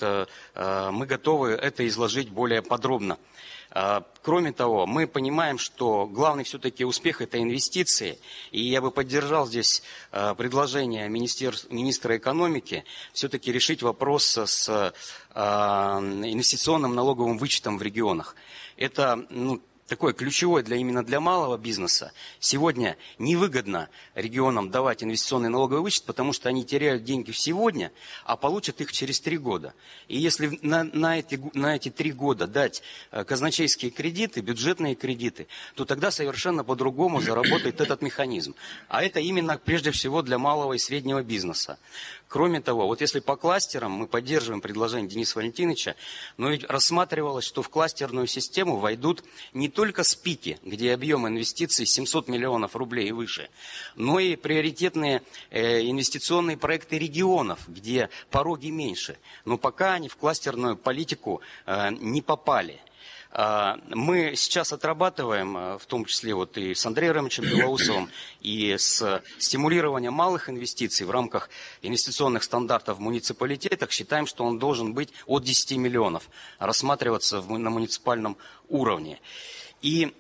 мы готовы это изложить более подробно. Кроме того, мы понимаем, что главный все-таки успех – это инвестиции. И я бы поддержал здесь предложение министра экономики все-таки решить вопрос с инвестиционным налоговым вычетом в регионах. Это, ну, такое ключевое для, именно для малого бизнеса. Сегодня невыгодно регионам давать инвестиционный налоговый вычет, потому что они теряют деньги сегодня, а получат их через три года. И если на, на, эти, на эти три года дать казначейские кредиты, бюджетные кредиты, то тогда совершенно по-другому заработает этот механизм. А это именно прежде всего для малого и среднего бизнеса. Кроме того, вот если по кластерам мы поддерживаем предложение Дениса Валентиновича, но ведь рассматривалось, что в кластерную систему войдут не только СПИКи, где объем инвестиций семьсот миллионов рублей и выше, но и приоритетные э, инвестиционные проекты регионов, где пороги меньше. Но пока они в кластерную политику э, не попали. Мы сейчас отрабатываем, в том числе вот и с Андреем Рамовичем Белоусовым, и с стимулированием малых инвестиций в рамках инвестиционных стандартов в муниципалитетах. Считаем, что он должен быть от десяти миллионов, рассматриваться на муниципальном уровне. И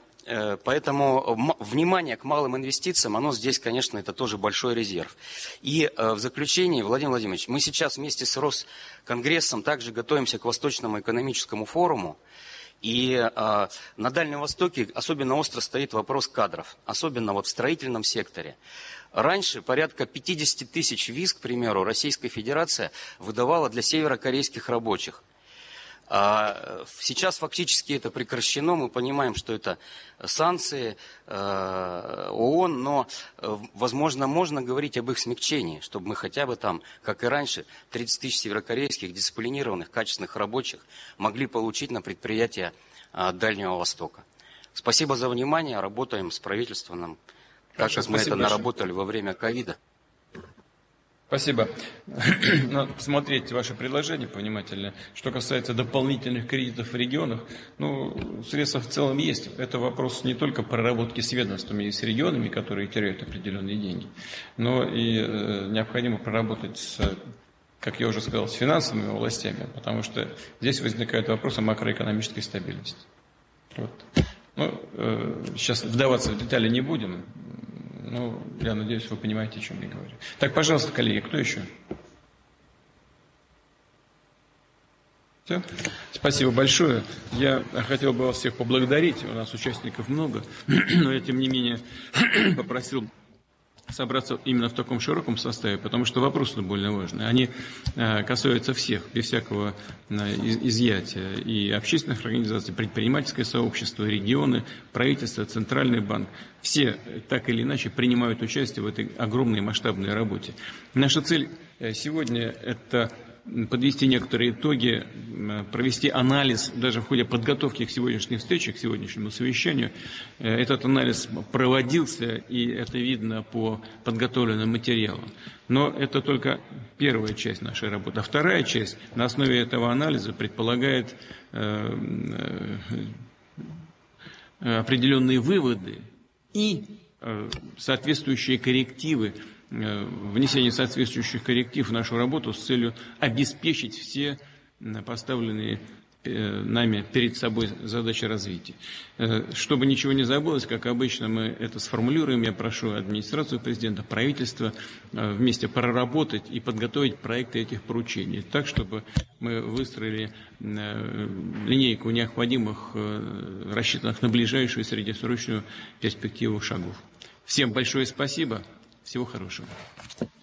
поэтому внимание к малым инвестициям, оно здесь, конечно, это тоже большой резерв. И в заключение, Владимир Владимирович, мы сейчас вместе с Росконгрессом также готовимся к Восточному экономическому форуму. И э, на Дальнем Востоке особенно остро стоит вопрос кадров, особенно вот в строительном секторе. Раньше порядка пятьдесят тысяч виз, к примеру, Российская Федерация выдавала для северокорейских рабочих. А сейчас фактически это прекращено, мы понимаем, что это санкции э, ООН, но, э, возможно, можно говорить об их смягчении, чтобы мы хотя бы там, как и раньше, тридцать тысяч северокорейских дисциплинированных, качественных рабочих могли получить на предприятия э, Дальнего Востока. Спасибо за внимание, работаем с правительством, так как мы это наработали во время ковида. Спасибо. Надо посмотреть ваши предложения повнимательно. Что касается дополнительных кредитов в регионах, ну, средства в целом есть. Это вопрос не только проработки с ведомствами и с регионами, которые теряют определенные деньги, но и э, необходимо проработать с, как я уже сказал, с финансовыми властями, потому что здесь возникают вопросы макроэкономической стабильности. Вот. Ну, э, сейчас вдаваться в детали не будем. Ну, я надеюсь, вы понимаете, о чем я говорю. Так, пожалуйста, коллеги, кто еще? Все? Спасибо большое. Я хотел бы вас всех поблагодарить. У нас участников много, но я, тем не менее, попросил собраться именно в таком широком составе, потому что вопросы довольно важные. Они э, касаются всех, без всякого э, изъятия. И общественных организаций, предпринимательское сообщество, регионы, правительство, Центральный банк. Все так или иначе принимают участие в этой огромной масштабной работе. Наша цель сегодня – это подвести некоторые итоги, провести анализ, даже в ходе подготовки к сегодняшней встрече, к сегодняшнему совещанию. Этот анализ проводился, и это видно по подготовленным материалам. Но это только первая часть нашей работы. А вторая часть на основе этого анализа предполагает э, э, определенные выводы и э, соответствующие коррективы, внесение соответствующих корректив в нашу работу с целью обеспечить все поставленные нами перед собой задачи развития. Чтобы ничего не забылось, как обычно мы это сформулируем, я прошу администрацию президента, правительство вместе проработать и подготовить проекты этих поручений, так, чтобы мы выстроили линейку необходимых, рассчитанных на ближайшую среднесрочную перспективу шагов. Всем большое спасибо. Всего хорошего.